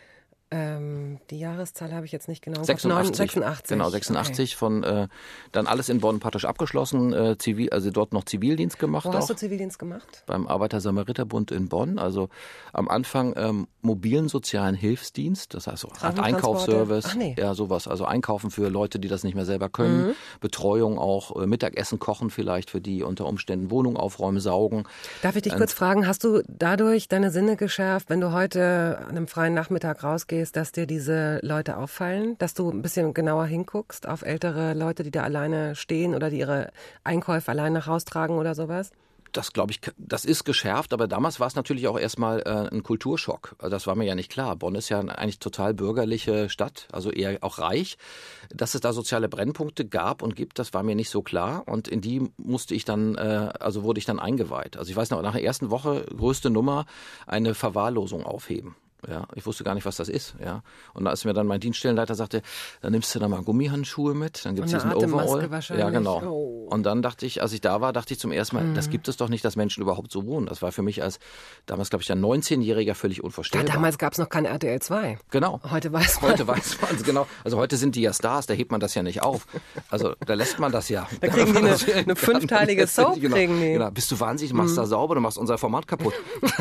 Die Jahreszahl habe ich jetzt nicht genau. 86. Genau, 86 okay. Von dann alles in Bonn praktisch abgeschlossen, also dort noch Zivildienst gemacht. Wo hast du Zivildienst gemacht? Beim Arbeiter-Samariter-Bund in Bonn, also am Anfang mobilen sozialen Hilfsdienst, das heißt so Art Einkaufsservice, ja sowas, also Einkaufen für Leute, die das nicht mehr selber können, Betreuung auch, Mittagessen kochen vielleicht für die unter Umständen, Wohnung aufräumen, saugen. Darf ich dich kurz fragen, hast du dadurch deine Sinne geschärft, wenn du heute an einem freien Nachmittag rausgehst, dass dir diese Leute auffallen, dass du ein bisschen genauer hinguckst auf ältere Leute, die da alleine stehen oder die ihre Einkäufe allein nach Hause tragen oder sowas? Das glaube ich, das ist geschärft, aber damals war es natürlich auch erstmal ein Kulturschock. Also das war mir ja nicht klar. Bonn ist ja eigentlich total bürgerliche Stadt, also eher auch reich. Dass es da soziale Brennpunkte gab und gibt, das war mir nicht so klar. Und in die musste ich dann, wurde ich dann eingeweiht. Also ich weiß noch, nach der ersten Woche, größte Nummer, eine Verwahrlosung aufheben. Ja, ich wusste gar nicht, was das ist. Ja, und als mir dann mein Dienststellenleiter sagte, dann nimmst du da mal Gummihandschuhe mit, dann gibt's diesen Overall. Ja, genau. Oh. Und dann dachte ich, als ich da war, dachte ich zum ersten Mal, das gibt es doch nicht, dass Menschen überhaupt so wohnen. Das war für mich als damals, glaube ich, ein 19-Jähriger völlig unvorstellbar. Ja, damals gab's noch kein RTL 2. Genau. Heute weiß man es, genau. Also heute sind die ja Stars, da hebt man das ja nicht auf. Also da lässt man das ja. Da kriegen die eine fünfteilige Soap. Genau. Bist du wahnsinnig, du machst da sauber, du machst unser Format kaputt.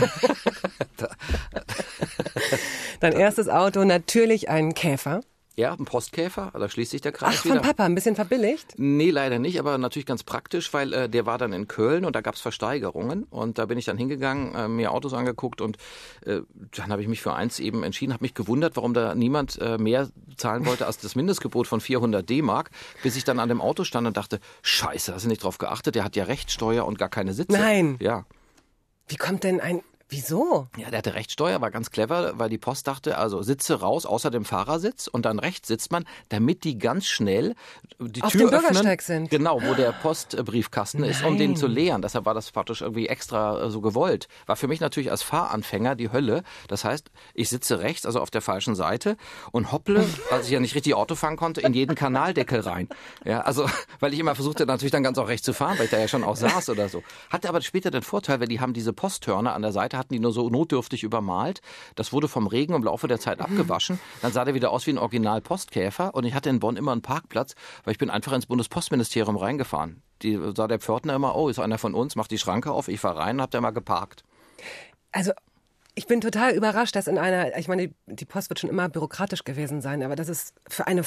Dein erstes Auto, natürlich ein Käfer. Ja, ein Postkäfer, da schließt sich der Kreis Ach, wieder. von Papa, ein bisschen verbilligt? Nee, leider nicht, aber natürlich ganz praktisch, weil der war dann in Köln und da gab's Versteigerungen und da bin ich dann hingegangen, mir Autos angeguckt und dann habe ich mich für eins eben entschieden, habe mich gewundert, warum da niemand mehr zahlen wollte als das Mindestgebot von 400 D-Mark, bis ich dann an dem Auto stand und dachte, scheiße, hast du nicht drauf geachtet, der hat ja Rechtssteuer und gar keine Sitze. Nein. Ja. Wie kommt denn Wieso? Ja, der hatte Rechtssteuer, war ganz clever, weil die Post dachte, also Sitze raus, außer dem Fahrersitz und dann rechts sitzt man, damit die ganz schnell die auf Tür dem Bürgersteig öffnen. sind. Genau, wo der Postbriefkasten ist, um den zu leeren. Deshalb war das praktisch irgendwie extra so gewollt. War für mich natürlich als Fahranfänger die Hölle. Das heißt, ich sitze rechts, also auf der falschen Seite und hopple, als ich ja nicht richtig Auto fahren konnte, in jeden Kanaldeckel rein. Ja, also, weil ich immer versuchte natürlich dann ganz auch rechts zu fahren, weil ich da ja schon auch saß oder so. Hatte aber später den Vorteil, weil die haben diese Posthörner an der Seite, hatten die nur so notdürftig übermalt. Das wurde vom Regen im Laufe der Zeit abgewaschen. Dann sah der wieder aus wie ein Original-Postkäfer und ich hatte in Bonn immer einen Parkplatz, weil ich bin einfach ins Bundespostministerium reingefahren. Die sah der Pförtner immer, oh, ist einer von uns, macht die Schranke auf, ich fahr rein und hab da mal geparkt. Also ich bin total überrascht, dass ich meine, die Post wird schon immer bürokratisch gewesen sein, aber dass es für eine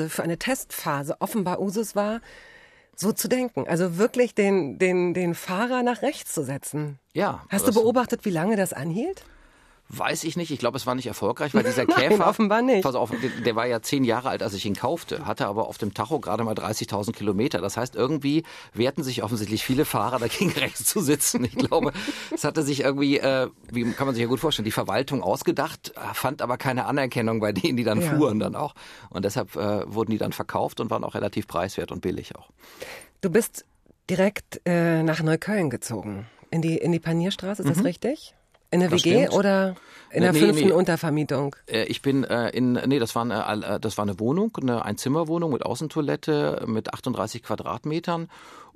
Testphase offenbar Usus war, so zu denken. Also wirklich den Fahrer nach rechts zu setzen. Ja. Hast du beobachtet, wie lange das anhielt? Weiß ich nicht. Ich glaube, es war nicht erfolgreich, weil dieser Nein, Käfer, offenbar nicht. pass auf, der war ja 10 Jahre alt, als ich ihn kaufte, hatte aber auf dem Tacho gerade mal 30.000 Kilometer. Das heißt, irgendwie wehrten sich offensichtlich viele Fahrer dagegen, rechts zu sitzen. Ich glaube, es hatte sich irgendwie, wie kann man sich ja gut vorstellen, die Verwaltung ausgedacht, fand aber keine Anerkennung bei denen, die dann fuhren dann auch. Und deshalb wurden die dann verkauft und waren auch relativ preiswert und billig auch. Du bist direkt nach Neukölln gezogen, in die Panierstraße, ist das richtig? In der WG stimmt. oder in der 5. Untervermietung? Ich bin das war eine Wohnung, eine Einzimmerwohnung mit Außentoilette mit 38 Quadratmetern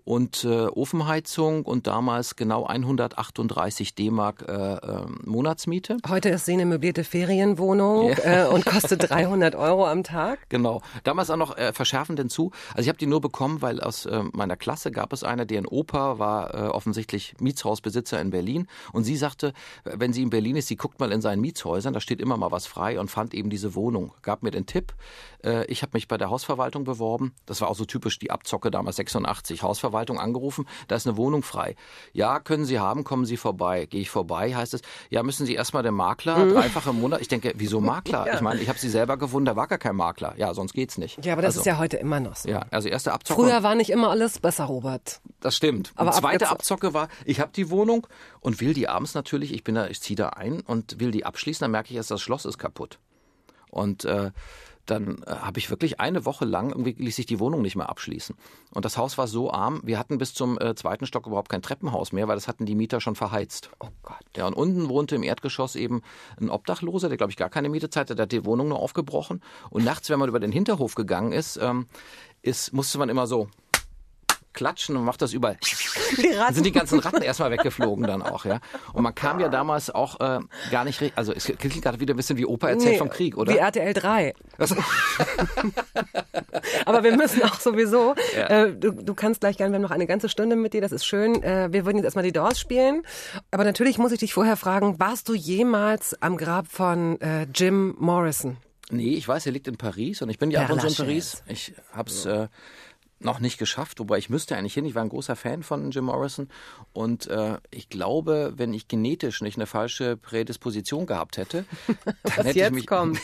und Ofenheizung und damals genau 138 D-Mark Monatsmiete. Heute ist sie eine möblierte Ferienwohnung und kostet 300 € am Tag. Genau. Damals auch noch verschärfend hinzu. Also ich habe die nur bekommen, weil aus meiner Klasse gab es eine, deren Opa war offensichtlich Mietshausbesitzer in Berlin. Und sie sagte, wenn sie in Berlin ist, sie guckt mal in seinen Mietshäusern, da steht immer mal was frei und fand eben diese Wohnung. Gab mir den Tipp. Ich habe mich bei der Hausverwaltung beworben. Das war auch so typisch die Abzocke damals, 86. Hausverwaltung angerufen, da ist eine Wohnung frei. Ja, können Sie haben, kommen Sie vorbei. Gehe ich vorbei, heißt es, ja, müssen Sie erstmal den Makler, dreifach im Monat. Ich denke, wieso Makler? Ja. Ich meine, ich habe Sie selber gefunden, da war gar kein Makler. Ja, sonst geht's nicht. Ja, aber das ist ja heute immer noch so. Ja, also erste Abzocke. Früher war nicht immer alles besser, Robert. Das stimmt. Aber zweite Abzocke war, ich habe die Wohnung und will die abends natürlich, ich ziehe da ein und will die abschließen, dann merke ich erst, das Schloss ist kaputt. Und dann habe ich wirklich eine Woche lang, irgendwie ließ sich die Wohnung nicht mehr abschließen. Und das Haus war so arm, wir hatten bis zum 2. Stock überhaupt kein Treppenhaus mehr, weil das hatten die Mieter schon verheizt. Oh Gott. Ja, und unten wohnte im Erdgeschoss eben ein Obdachloser, der, glaube ich, gar keine Miete zahlte, der hat die Wohnung nur aufgebrochen. Und nachts, wenn man über den Hinterhof gegangen ist, musste man immer so klatschen und macht das überall. Dann sind die ganzen Ratten erstmal weggeflogen dann auch, ja. Und man kam ja damals auch gar nicht, also es klingt gerade wieder ein bisschen wie Opa erzählt vom Krieg, oder? Wie RTL 3. Aber wir müssen auch sowieso, du kannst gleich gerne, wir haben noch eine ganze Stunde mit dir, das ist schön. Wir würden jetzt erstmal die Doors spielen. Aber natürlich muss ich dich vorher fragen, warst du jemals am Grab von Jim Morrison? Nee, ich weiß, er liegt in Paris und ich bin ja ab und zu in Paris. Ich hab's noch nicht geschafft, wobei ich müsste eigentlich hin. Ich war ein großer Fan von Jim Morrison und ich glaube, wenn ich genetisch nicht eine falsche Prädisposition gehabt hätte, dann hätte ich mich kommen.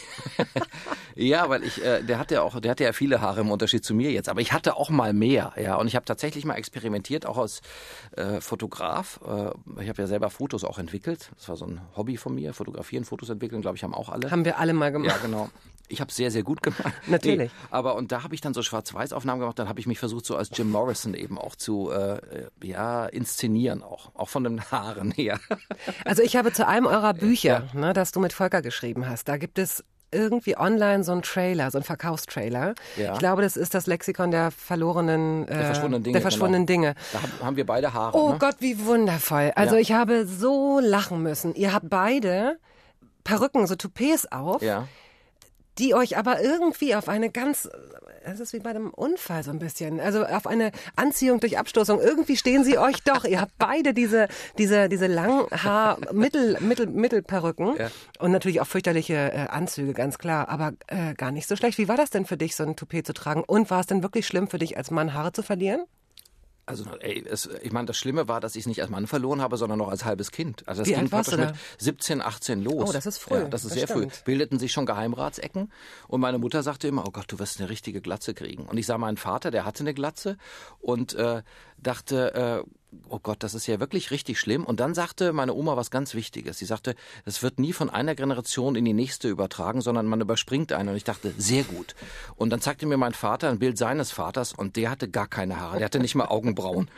Ja, weil der hatte ja viele Haare im Unterschied zu mir jetzt, aber ich hatte auch mal mehr, ja, und ich habe tatsächlich mal experimentiert, auch als Fotograf. Ich habe ja selber Fotos auch entwickelt. Das war so ein Hobby von mir, Fotografieren, Fotos entwickeln, glaube ich, haben auch alle. Haben wir alle mal gemacht. Ja, genau. Ich habe es sehr, sehr gut gemacht. Natürlich. Und da habe ich dann so Schwarz-Weiß-Aufnahmen gemacht, dann habe ich mich versucht, so als Jim Morrison eben auch zu inszenieren, auch von den Haaren her. Also ich habe zu einem eurer Bücher, das du mit Volker geschrieben hast, da gibt es irgendwie online so ein Trailer, so ein Verkaufstrailer. Ja. Ich glaube, das ist das Lexikon der verschwundenen Dinge. Da haben wir beide Haare. Oh Gott, wie wundervoll. Also ich habe so lachen müssen. Ihr habt beide Perücken, so Toupets auf. Ja. Die euch aber irgendwie auf eine das ist wie bei einem Unfall so ein bisschen, also auf eine Anziehung durch Abstoßung, irgendwie stehen sie euch doch. Ihr habt beide diese langen Mittelperücken und natürlich auch fürchterliche Anzüge, ganz klar, aber gar nicht so schlecht. Wie war das denn für dich, so ein Toupet zu tragen? Und war es denn wirklich schlimm für dich, als Mann Haare zu verlieren? Also, ich meine, das Schlimme war, dass ich es nicht als Mann verloren habe, sondern noch als halbes Kind. Also das Wie ging alt warst praktisch du da? mit 17, 18 los. Oh, das ist früh. Ja, das ist sehr früh. Bildeten sich schon Geheimratsecken und meine Mutter sagte immer, oh Gott, du wirst eine richtige Glatze kriegen. Und ich sah meinen Vater, der hatte eine Glatze und dachte, oh Gott, das ist ja wirklich richtig schlimm. Und dann sagte meine Oma was ganz Wichtiges. Sie sagte, das wird nie von einer Generation in die nächste übertragen, sondern man überspringt einen. Und ich dachte, sehr gut. Und dann zeigte mir mein Vater ein Bild seines Vaters und der hatte gar keine Haare. Der hatte nicht mal Augenbrauen.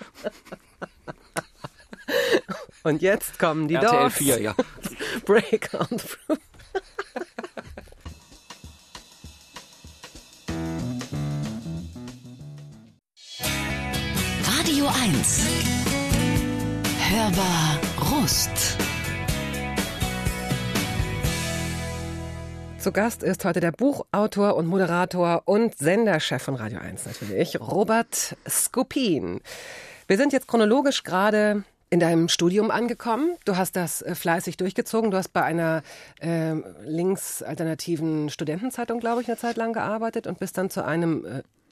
Und jetzt kommen die RTL Doors. 4, ja. Break on through. Radio 1. Hörbar Rust. Zu Gast ist heute der Buchautor und Moderator und Senderchef von Radio 1 natürlich, Robert Skopin. Wir sind jetzt chronologisch gerade in deinem Studium angekommen. Du hast das fleißig durchgezogen. Du hast bei einer linksalternativen Studentenzeitung, glaube ich, eine Zeit lang gearbeitet und bist dann zu einem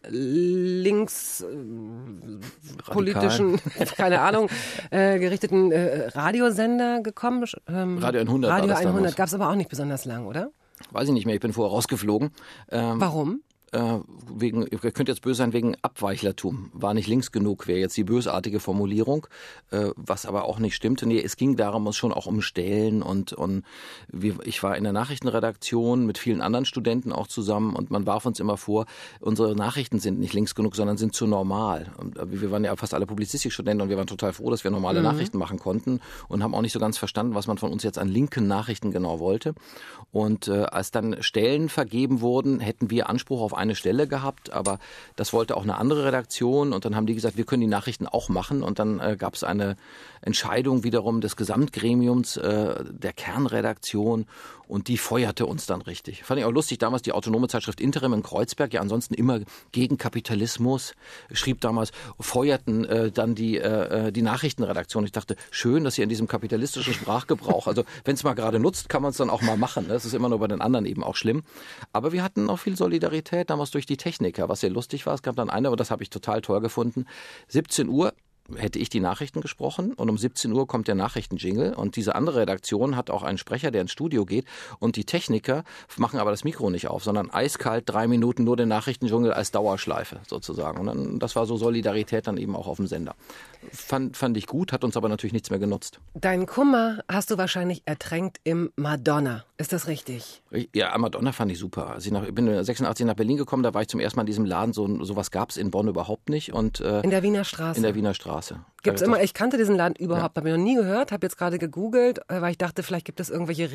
linkspolitischen, keine Ahnung, gerichteten Radiosender gekommen. Radio 100. Radio 100 gab es aber auch nicht besonders lang, oder? Weiß ich nicht mehr, ich bin vorher rausgeflogen. Warum? Ihr könnt jetzt böse sein wegen Abweichlertum. War nicht links genug, wäre jetzt die bösartige Formulierung, was aber auch nicht stimmte. Nee, es ging darum, schon auch um Stellen und ich war in der Nachrichtenredaktion mit vielen anderen Studenten auch zusammen und man warf uns immer vor, unsere Nachrichten sind nicht links genug, sondern sind zu normal. Und wir waren ja fast alle Publizistikstudenten und wir waren total froh, dass wir normale Nachrichten machen konnten und haben auch nicht so ganz verstanden, was man von uns jetzt an linken Nachrichten genau wollte. Und als dann Stellen vergeben wurden, hätten wir Anspruch auf eine Stelle gehabt, aber das wollte auch eine andere Redaktion und dann haben die gesagt, wir können die Nachrichten auch machen und dann gab es eine Entscheidung wiederum des Gesamtgremiums der Kernredaktion und die feuerte uns dann richtig. Fand ich auch lustig, damals die autonome Zeitschrift Interim in Kreuzberg, ja ansonsten immer gegen Kapitalismus, schrieb damals, feuerten dann die Nachrichtenredaktion. Ich dachte, schön, dass ihr in diesem kapitalistischen Sprachgebrauch, also wenn es mal gerade nutzt, kann man es dann auch mal machen. Ne? Das ist immer nur bei den anderen eben auch schlimm. Aber wir hatten auch viel Solidarität damals durch die Techniker, was sehr lustig war. Es gab dann eine, aber das habe ich total toll gefunden, 17 Uhr hätte ich die Nachrichten gesprochen und um 17 Uhr kommt der Nachrichtenjingle und diese andere Redaktion hat auch einen Sprecher, der ins Studio geht und die Techniker machen aber das Mikro nicht auf, sondern eiskalt 3 Minuten nur den Nachrichtenjingle als Dauerschleife sozusagen. Und dann, das war so Solidarität dann eben auch auf dem Sender. Fand ich gut, hat uns aber natürlich nichts mehr genutzt. Deinen Kummer hast du wahrscheinlich ertränkt im Madonna. Ist das richtig? Ja, Madonna fand ich super. Ich bin 86 nach Berlin gekommen, da war ich zum ersten Mal in diesem Laden. Sowas gab es in Bonn überhaupt nicht. Und, in der Wiener Straße? In der Wiener Straße. Gibt's immer, ich kannte diesen Laden überhaupt, habe ich noch nie gehört, habe jetzt gerade gegoogelt, weil ich dachte, vielleicht gibt es irgendwelche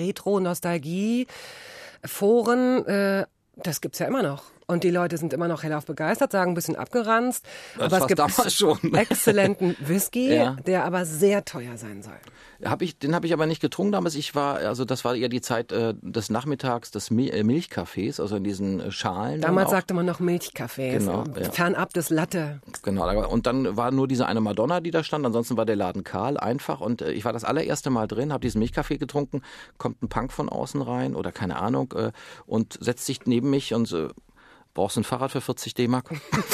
Retro-Nostalgie-Foren. Das gibt's ja immer noch. Und die Leute sind immer noch hellauf begeistert, sagen ein bisschen abgeranzt. Das aber es gibt damals schon. Exzellenten Whisky, der aber sehr teuer sein soll. Den habe ich aber nicht getrunken damals. Das war ja die Zeit des Nachmittags des Milchkaffees, also in diesen Schalen. Damals sagte man noch Milchkaffees, genau, fernab des Latte. Genau, und dann war nur diese eine Madonna, die da stand. Ansonsten war der Laden kahl, einfach. Und ich war das allererste Mal drin, habe diesen Milchkaffee getrunken, kommt ein Punk von außen rein oder keine Ahnung und setzt sich neben mich und brauchst du ein Fahrrad für 40 D-Mark?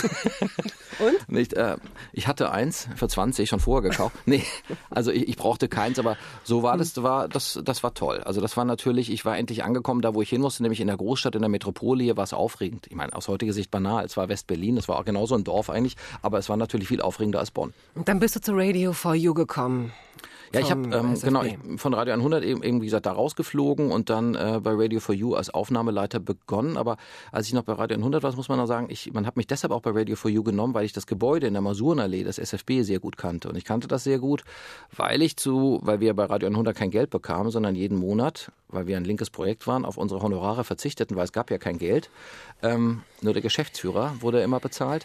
Und? Nicht, ich hatte eins für 20 schon vorher gekauft. Nee, also ich brauchte keins, aber so war das war toll. Also das war natürlich, ich war endlich angekommen, da wo ich hin musste, nämlich in der Großstadt, in der Metropole. Hier war es aufregend. Ich meine, aus heutiger Sicht banal. Es war West-Berlin, es war auch genauso ein Dorf eigentlich, aber es war natürlich viel aufregender als Bonn. Und dann bist du zu Radio for You gekommen. Ja, ich habe von Radio 100 eben wie gesagt da rausgeflogen und dann bei Radio for You als Aufnahmeleiter begonnen. Aber als ich noch bei Radio 100 war, muss man noch sagen, man hat mich deshalb auch bei Radio for You genommen, weil ich das Gebäude in der Masurenallee, das SFB, sehr gut kannte. Und ich kannte das sehr gut, weil wir bei Radio 100 kein Geld bekamen, sondern jeden Monat, weil wir ein linkes Projekt waren, auf unsere Honorare verzichteten, weil es gab ja kein Geld. Nur der Geschäftsführer wurde immer bezahlt.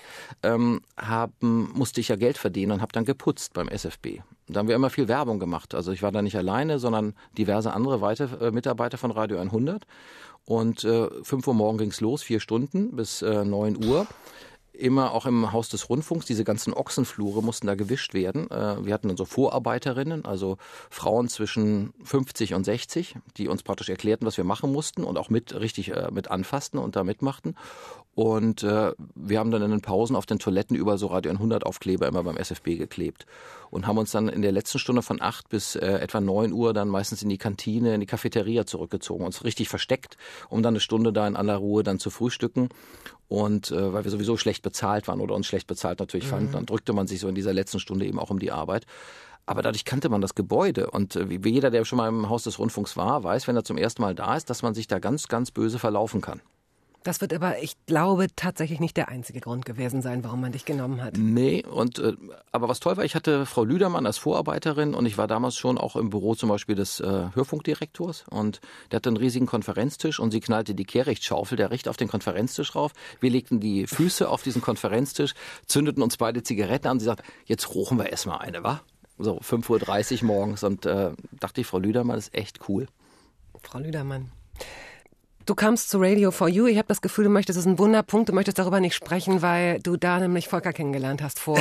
Musste ich ja Geld verdienen und habe dann geputzt beim SFB. Da haben wir immer viel Werbung gemacht. Also ich war da nicht alleine, sondern diverse andere Mitarbeiter von Radio 100. Und 5 Uhr morgens ging's los, 4 Stunden bis 9 Uhr. Immer auch im Haus des Rundfunks, diese ganzen Ochsenflure mussten da gewischt werden. Wir hatten dann so Vorarbeiterinnen, also Frauen zwischen 50 und 60, die uns praktisch erklärten, was wir machen mussten und auch mit anfassten und da mitmachten. Und wir haben dann in den Pausen auf den Toiletten überall so Radio 100 Aufkleber immer beim SFB geklebt und haben uns dann in der letzten Stunde von 8 bis etwa 9 Uhr dann meistens in die Kantine, in die Cafeteria zurückgezogen, uns richtig versteckt, um dann eine Stunde da in aller Ruhe dann zu frühstücken. Und weil wir sowieso schlecht bezahlt waren oder uns schlecht bezahlt natürlich fanden, dann drückte man sich so in dieser letzten Stunde eben auch um die Arbeit. Aber dadurch kannte man das Gebäude. Und wie jeder, der schon mal im Haus des Rundfunks war, weiß, wenn er zum ersten Mal da ist, dass man sich da ganz, ganz böse verlaufen kann. Das wird aber, ich glaube, tatsächlich nicht der einzige Grund gewesen sein, warum man dich genommen hat. Nee, aber was toll war, ich hatte Frau Lüdermann als Vorarbeiterin und ich war damals schon auch im Büro zum Beispiel des Hörfunkdirektors und der hatte einen riesigen Konferenztisch und sie knallte die Kehrichtsschaufel der Richt auf den Konferenztisch rauf. Wir legten die Füße auf diesen Konferenztisch, zündeten uns beide Zigaretten an und sie sagte, jetzt rochen wir erstmal eine, wa? So 5:30 Uhr morgens und dachte ich, Frau Lüdermann ist echt cool. Frau Lüdermann. Du kamst zu Radio for You. Ich habe das Gefühl, das ist ein Wunderpunkt. Du möchtest darüber nicht sprechen, weil du da nämlich Volker kennengelernt hast vor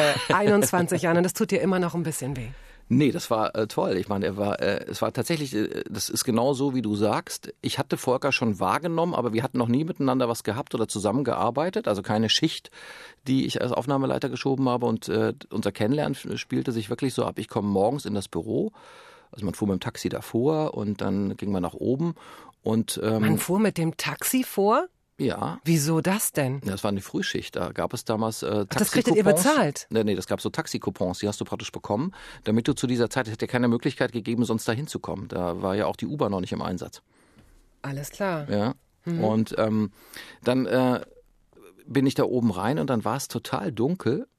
21 Jahren. Und das tut dir immer noch ein bisschen weh. Nee, das war toll. Ich meine, es war tatsächlich, das ist genau so, wie du sagst. Ich hatte Volker schon wahrgenommen, aber wir hatten noch nie miteinander was gehabt oder zusammengearbeitet. Also keine Schicht, die ich als Aufnahmeleiter geschoben habe. Und unser Kennenlernen spielte sich wirklich so ab. Ich komme morgens in das Büro. Also man fuhr mit dem Taxi davor und dann ging man nach oben. Und man fuhr mit dem Taxi vor? Ja. Wieso das denn? Ja, das war eine Frühschicht. Da gab es damals Taxi-Coupons. Das kriegtet ihr bezahlt? Nee, das gab so Taxi-Coupons, die hast du praktisch bekommen, damit du zu dieser Zeit, es hätte ja keine Möglichkeit gegeben, sonst da hinzukommen. Da war ja auch die U-Bahn noch nicht im Einsatz. Alles klar. Ja. Und dann bin ich da oben rein und dann war es total dunkel.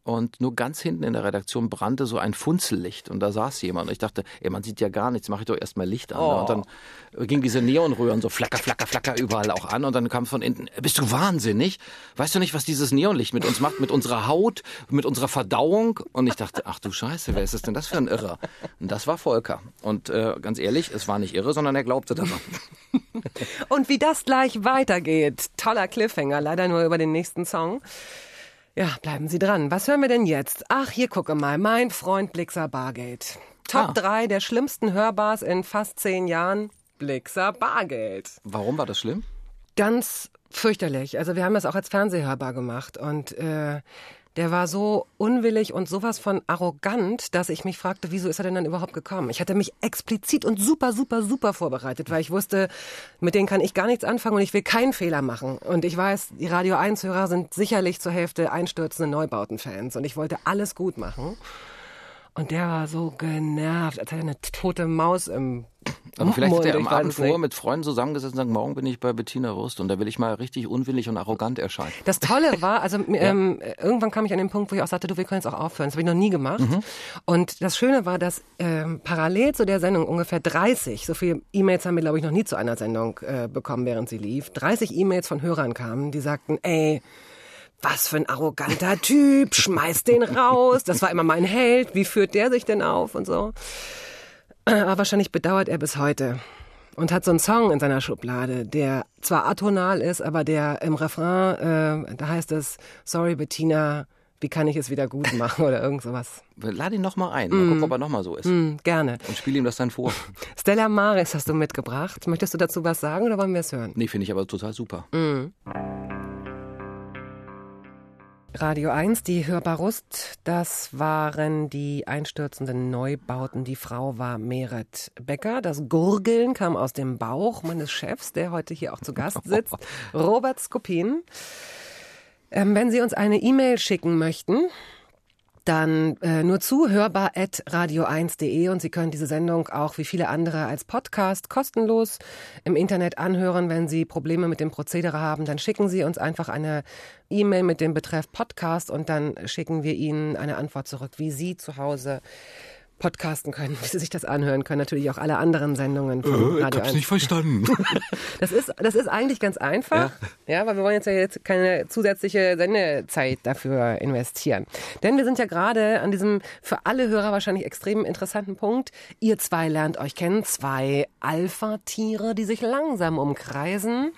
und nur ganz hinten in der Redaktion brannte so ein Funzellicht und da saß jemand und ich dachte, man sieht ja gar nichts, mache ich doch erstmal Licht an. Und dann ging diese Neonröhren so flacker, flacker, flacker überall auch an und dann kam von hinten, bist du wahnsinnig? Weißt du nicht, was dieses Neonlicht mit uns macht, mit unserer Haut, mit unserer Verdauung? Und ich dachte, ach du Scheiße, wer ist das denn das für ein Irrer? Und das war Volker. Und ganz ehrlich, es war nicht irre, sondern er glaubte daran. Und wie das gleich weitergeht, toller Cliffhanger, leider nur über den nächsten Song. Ja, bleiben Sie dran. Was hören wir denn jetzt? Ach, hier gucke mal, mein Freund Blixa Bargeld. Top 3 der schlimmsten Hörbars in fast 10 Jahren. Blixa Bargeld. Warum war das schlimm? Ganz fürchterlich. Also wir haben das auch als Fernsehhörbar gemacht und der war so unwillig und sowas von arrogant, dass ich mich fragte, wieso ist er denn dann überhaupt gekommen? Ich hatte mich explizit und super, super, super vorbereitet, weil ich wusste, mit denen kann ich gar nichts anfangen und ich will keinen Fehler machen. Und ich weiß, die Radio 1-Hörer sind sicherlich zur Hälfte einstürzende Neubauten-Fans und ich wollte alles gut machen. Und der war so genervt, als hätte er eine tote Maus im Aber vielleicht Mund, hat er am ich Abend weiß vorher nicht. mit Freunden zusammengesessen und gesagt, morgen bin ich bei Bettina Wurst und da will ich mal richtig unwillig und arrogant erscheinen. Das Tolle war, also irgendwann kam ich an den Punkt, wo ich auch sagte, wir können jetzt auch aufhören. Das habe ich noch nie gemacht. Und das Schöne war, dass parallel zu der Sendung ungefähr 30, so viele E-Mails haben wir, glaube ich, noch nie zu einer Sendung bekommen, während sie lief, 30 E-Mails von Hörern kamen, die sagten, ey, was für ein arroganter Typ, schmeiß den raus, das war immer mein Held, wie führt der sich denn auf und so. Aber wahrscheinlich bedauert er bis heute und hat so einen Song in seiner Schublade, der zwar atonal ist, aber der im Refrain, da heißt es, sorry Bettina, wie kann ich es wieder gut machen oder irgend sowas. Lade ihn nochmal ein, mal gucken, ob er nochmal so ist. Gerne. Und spiel ihm das dann vor. Stella Maris hast du mitgebracht. Möchtest du dazu was sagen oder wollen wir es hören? Nee, finde ich aber total super. Radio 1, die Hörbarust, das waren die einstürzenden Neubauten. Die Frau war Meret Becker. Das Gurgeln kam aus dem Bauch meines Chefs, der heute hier auch zu Gast sitzt, Robert Skopin. Wenn Sie uns eine E-Mail schicken möchten, dann nur zu hörbar@radio1.de und Sie können diese Sendung auch wie viele andere als Podcast kostenlos im Internet anhören. Wenn Sie Probleme mit dem Prozedere haben, dann schicken Sie uns einfach eine E-Mail mit dem Betreff Podcast und dann schicken wir Ihnen eine Antwort zurück, wie Sie zu Hause podcasten können, wie Sie sich das anhören können. Natürlich auch alle anderen Sendungen von Radio 1. Ich hab's nicht verstanden. Das ist eigentlich ganz einfach, ja, weil wir wollen jetzt keine zusätzliche Sendezeit dafür investieren. Denn wir sind ja gerade an diesem für alle Hörer wahrscheinlich extrem interessanten Punkt. Ihr zwei lernt euch kennen, 2 Alpha-Tiere, die sich langsam umkreisen.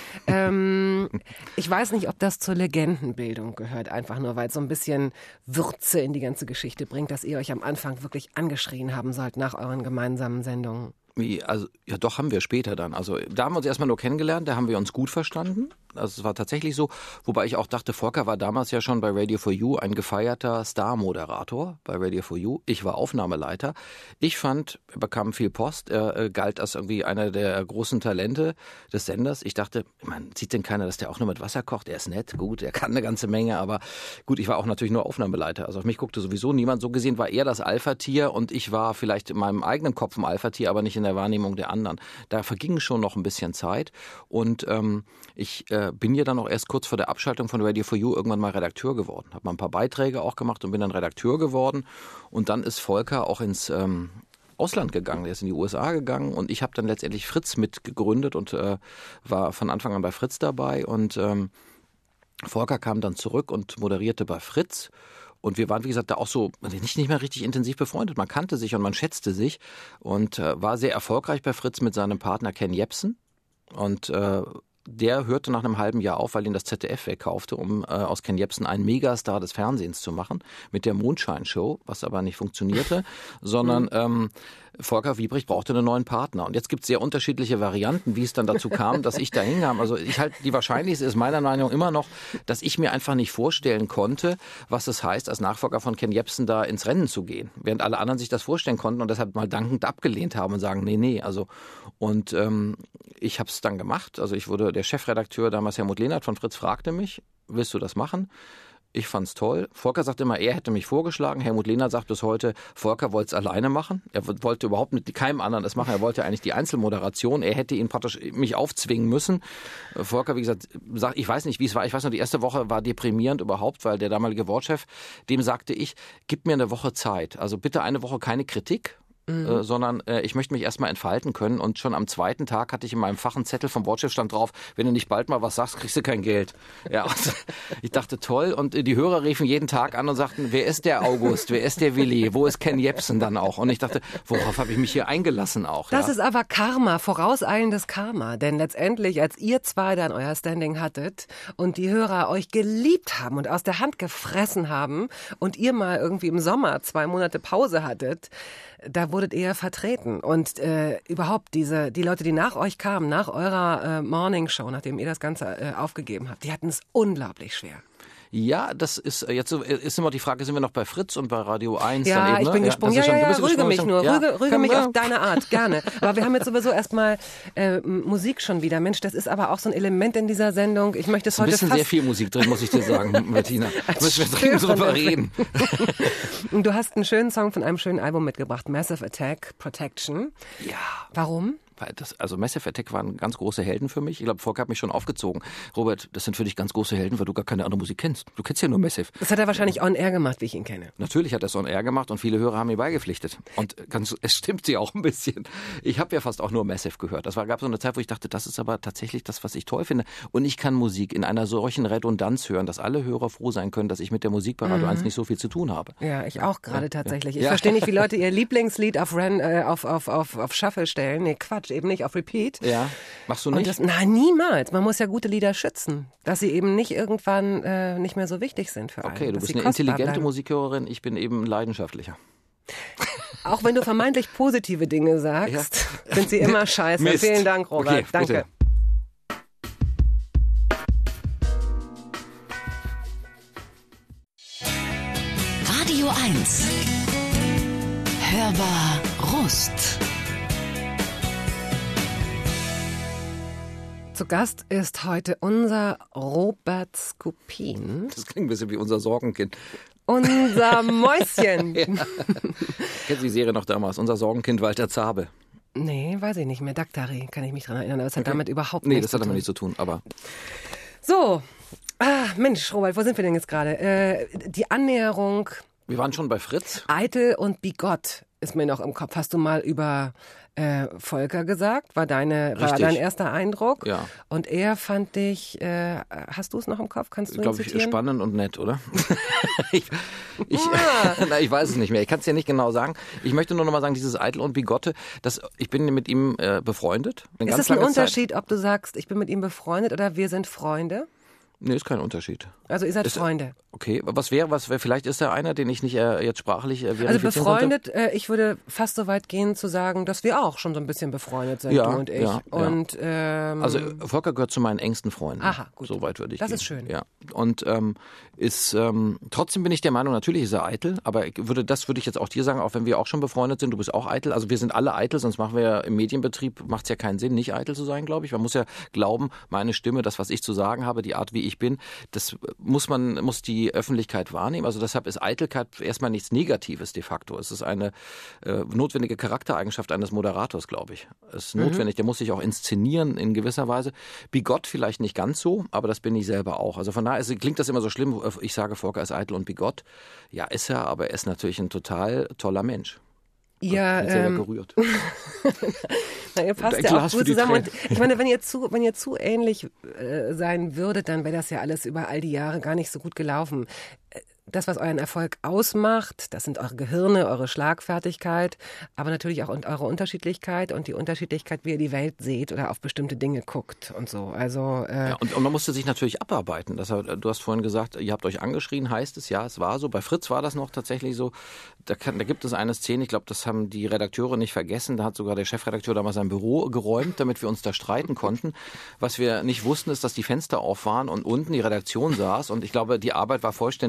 Ich weiß nicht, ob das zur Legendenbildung gehört, einfach nur, weil es so ein bisschen Würze in die ganze Geschichte bringt, dass ihr euch am Anfang wirklich angeschrien haben sollt nach euren gemeinsamen Sendungen. Also, ja doch, haben wir später dann. Also da haben wir uns erstmal nur kennengelernt, da haben wir uns gut verstanden. Also es war tatsächlich so, wobei ich auch dachte, Volker war damals ja schon bei Radio 4U ein gefeierter Star-Moderator bei Radio 4U. Ich war Aufnahmeleiter. Ich fand, er bekam viel Post, er galt als irgendwie einer der großen Talente des Senders. Ich dachte, man sieht denn keiner, dass der auch nur mit Wasser kocht? Er ist nett, gut, er kann eine ganze Menge, aber gut, ich war auch natürlich nur Aufnahmeleiter. Also auf mich guckte sowieso niemand. So gesehen war er das Alpha-Tier und ich war vielleicht in meinem eigenen Kopf ein Alpha-Tier, aber nicht in der Wahrnehmung der anderen. Da verging schon noch ein bisschen Zeit und ich bin ja dann auch erst kurz vor der Abschaltung von Radio 4U irgendwann mal Redakteur geworden. Habe mal ein paar Beiträge auch gemacht und bin dann Redakteur geworden. Und dann ist Volker auch ins Ausland gegangen. Er ist in die USA gegangen und ich habe dann letztendlich Fritz mitgegründet und war von Anfang an bei Fritz dabei. Und Volker kam dann zurück und moderierte bei Fritz. Und wir waren, wie gesagt, da auch so nicht mehr richtig intensiv befreundet. Man kannte sich und man schätzte sich und war sehr erfolgreich bei Fritz mit seinem Partner Ken Jebsen. Und der hörte nach einem halben Jahr auf, weil ihn das ZDF wegkaufte, um aus Ken Jebsen einen Megastar des Fernsehens zu machen, mit der Mondschein-Show, was aber nicht funktionierte, sondern Volker Wiebrich brauchte einen neuen Partner. Und jetzt gibt es sehr unterschiedliche Varianten, wie es dann dazu kam, dass ich da hingam. Also die wahrscheinlichste ist meiner Meinung nach immer noch, dass ich mir einfach nicht vorstellen konnte, was es heißt, als Nachfolger von Ken Jebsen da ins Rennen zu gehen. Während alle anderen sich das vorstellen konnten und deshalb mal dankend abgelehnt haben und sagen, nee. Also, und ich habe es dann gemacht. Also der Chefredakteur damals, Helmut Lehnert von Fritz, fragte mich, willst du das machen? Ich fand's toll. Volker sagt immer, er hätte mich vorgeschlagen. Helmut Lehnert sagt bis heute, Volker wollte es alleine machen. Er wollte überhaupt mit keinem anderen das machen. Er wollte eigentlich die Einzelmoderation. Er hätte ihn praktisch mich aufzwingen müssen. Volker, wie gesagt, sagt, ich weiß nicht, wie es war. Ich weiß nur, die erste Woche war deprimierend überhaupt, weil der damalige Wortchef, dem sagte ich, gib mir eine Woche Zeit. Also bitte eine Woche keine Kritik. Sondern ich möchte mich erstmal entfalten können. Und schon am zweiten Tag hatte ich in meinem Fach einen Zettel vom Wortchef, stand drauf, wenn du nicht bald mal was sagst, kriegst du kein Geld. Ja, also ich dachte, toll. Und die Hörer riefen jeden Tag an und sagten, wer ist der August, wer ist der Willi, wo ist Ken Jebsen dann auch? Und ich dachte, worauf habe ich mich hier eingelassen auch? Das ist aber Karma, vorauseilendes Karma. Denn letztendlich, als ihr zwei dann euer Standing hattet und die Hörer euch geliebt haben und aus der Hand gefressen haben und ihr mal irgendwie im Sommer 2 Monate Pause hattet, da wurdet ihr vertreten. Und überhaupt die Leute, die nach euch kamen, nach eurer Morningshow, nachdem ihr das Ganze aufgegeben habt, die hatten es unglaublich schwer. Ja, das ist jetzt so, ist immer die Frage, sind wir noch bei Fritz und bei Radio 1 ja, dann eben, ne? Ich bin gesprungen. Rüge mich nur. Ja, Rüge mich auf deine Art, gerne. Aber wir haben jetzt sowieso erstmal Musik schon wieder. Mensch, das ist aber auch so ein Element in dieser Sendung. Ich möchte es heute fast... Ein bisschen sehr viel Musik drin, muss ich dir sagen, Bettina. Müssen wir dringend drüber reden. Du hast einen schönen Song von einem schönen Album mitgebracht, Massive Attack, Protection. Ja. Warum? Also Massive Attack waren ganz große Helden für mich. Ich glaube, Volker hat mich schon aufgezogen. Robert, das sind für dich ganz große Helden, weil du gar keine andere Musik kennst. Du kennst ja nur Massive. Das hat er wahrscheinlich on air gemacht, wie ich ihn kenne. Natürlich hat er es on air gemacht und viele Hörer haben mir beigepflichtet. Und es stimmt sie auch ein bisschen. Ich habe ja fast auch nur Massive gehört. Gab so eine Zeit, wo ich dachte, das ist aber tatsächlich das, was ich toll finde. Und ich kann Musik in einer solchen Redundanz hören, dass alle Hörer froh sein können, dass ich mit der Musik bei Radio 1 nicht so viel zu tun habe. Ja, ich auch gerade tatsächlich. Ich verstehe nicht, wie Leute ihr Lieblingslied auf Shuffle stellen. Nee, Quatsch, eben nicht, auf Repeat. Ja, machst du nicht? Nein, niemals. Man muss ja gute Lieder schützen, dass sie eben nicht irgendwann nicht mehr so wichtig sind für alle. Okay, du bist eine intelligente Musikhörerin, ich bin eben leidenschaftlicher. Auch wenn du vermeintlich positive Dinge sagst, sind sie immer scheiße. Mist. Vielen Dank, Robert. Okay, danke. Bitte. Radio 1. Hörbar Rust. Zu Gast ist heute unser Robert Skupin. Das klingt ein bisschen wie unser Sorgenkind. Unser Mäuschen. Ja. Kennst du die Serie noch damals? Unser Sorgenkind Walter Zabe. Nee, weiß ich nicht mehr. Daktari, kann ich mich dran erinnern. Aber das hat damit überhaupt nichts zu tun. Nee, das hat damit nichts zu tun, aber... So, Mensch, Robert, wo sind wir denn jetzt gerade? Die Annäherung... Wir waren schon bei Fritz. Eitel und Bigott ist mir noch im Kopf. Hast du mal über Volker gesagt? War dein erster Eindruck? Ja. Und er fand dich, hast du es noch im Kopf? Kannst du ihn zitieren? Glaube ich, spannend und nett, oder? Ich weiß es nicht mehr. Ich kann es dir nicht genau sagen. Ich möchte nur noch mal sagen, dieses Eitel und Bigotte, ich bin mit ihm befreundet. Ist es ein Unterschied, ob du sagst, ich bin mit ihm befreundet oder wir sind Freunde? Nee, ist kein Unterschied. Also ihr seid Freunde. Okay, was wäre, vielleicht ist er einer, den ich nicht jetzt sprachlich verifizieren Also befreundet, konnte? Ich würde fast so weit gehen zu sagen, dass wir auch schon so ein bisschen befreundet sind, du und ich. Ja, und, also Volker gehört zu meinen engsten Freunden. Aha, gut. So weit würde ich das gehen. Ist schön. Ja. Und trotzdem bin ich der Meinung, natürlich ist er eitel, aber das würde ich jetzt auch dir sagen, auch wenn wir auch schon befreundet sind, du bist auch eitel. Also wir sind alle eitel, sonst machen wir ja im Medienbetrieb, macht es ja keinen Sinn, nicht eitel zu sein, glaube ich. Man muss ja glauben, meine Stimme, das, was ich zu sagen habe, die Art, wie ich bin, das muss die Öffentlichkeit wahrnehmen. Also deshalb ist Eitelkeit erstmal nichts Negatives de facto. Es ist eine notwendige Charaktereigenschaft eines Moderators, glaube ich. Es ist notwendig, der muss sich auch inszenieren in gewisser Weise. Bigott vielleicht nicht ganz so, aber das bin ich selber auch. Also von daher klingt das immer so schlimm, ich sage, Volker ist eitel und Bigott. Ja, ist er, aber er ist natürlich ein total toller Mensch. Ja, ich bin selber gerührt. Na, ihr passt ja auch gut zusammen. Und ich meine, wenn ihr zu ähnlich sein würdet, dann wäre das ja alles über all die Jahre gar nicht so gut gelaufen. Das, was euren Erfolg ausmacht, das sind eure Gehirne, eure Schlagfertigkeit, aber natürlich auch eure Unterschiedlichkeit und die Unterschiedlichkeit, wie ihr die Welt seht oder auf bestimmte Dinge guckt und so. Also ja, und man musste sich natürlich abarbeiten. Du hast vorhin gesagt, ihr habt euch angeschrien, heißt es, ja, es war so. Bei Fritz war das noch tatsächlich so. Da gibt es eine Szene, ich glaube, das haben die Redakteure nicht vergessen. Da hat sogar der Chefredakteur damals sein Büro geräumt, damit wir uns da streiten konnten. Was wir nicht wussten, ist, dass die Fenster auf waren und unten die Redaktion saß. Und ich glaube, die Arbeit war vollständig eingestellt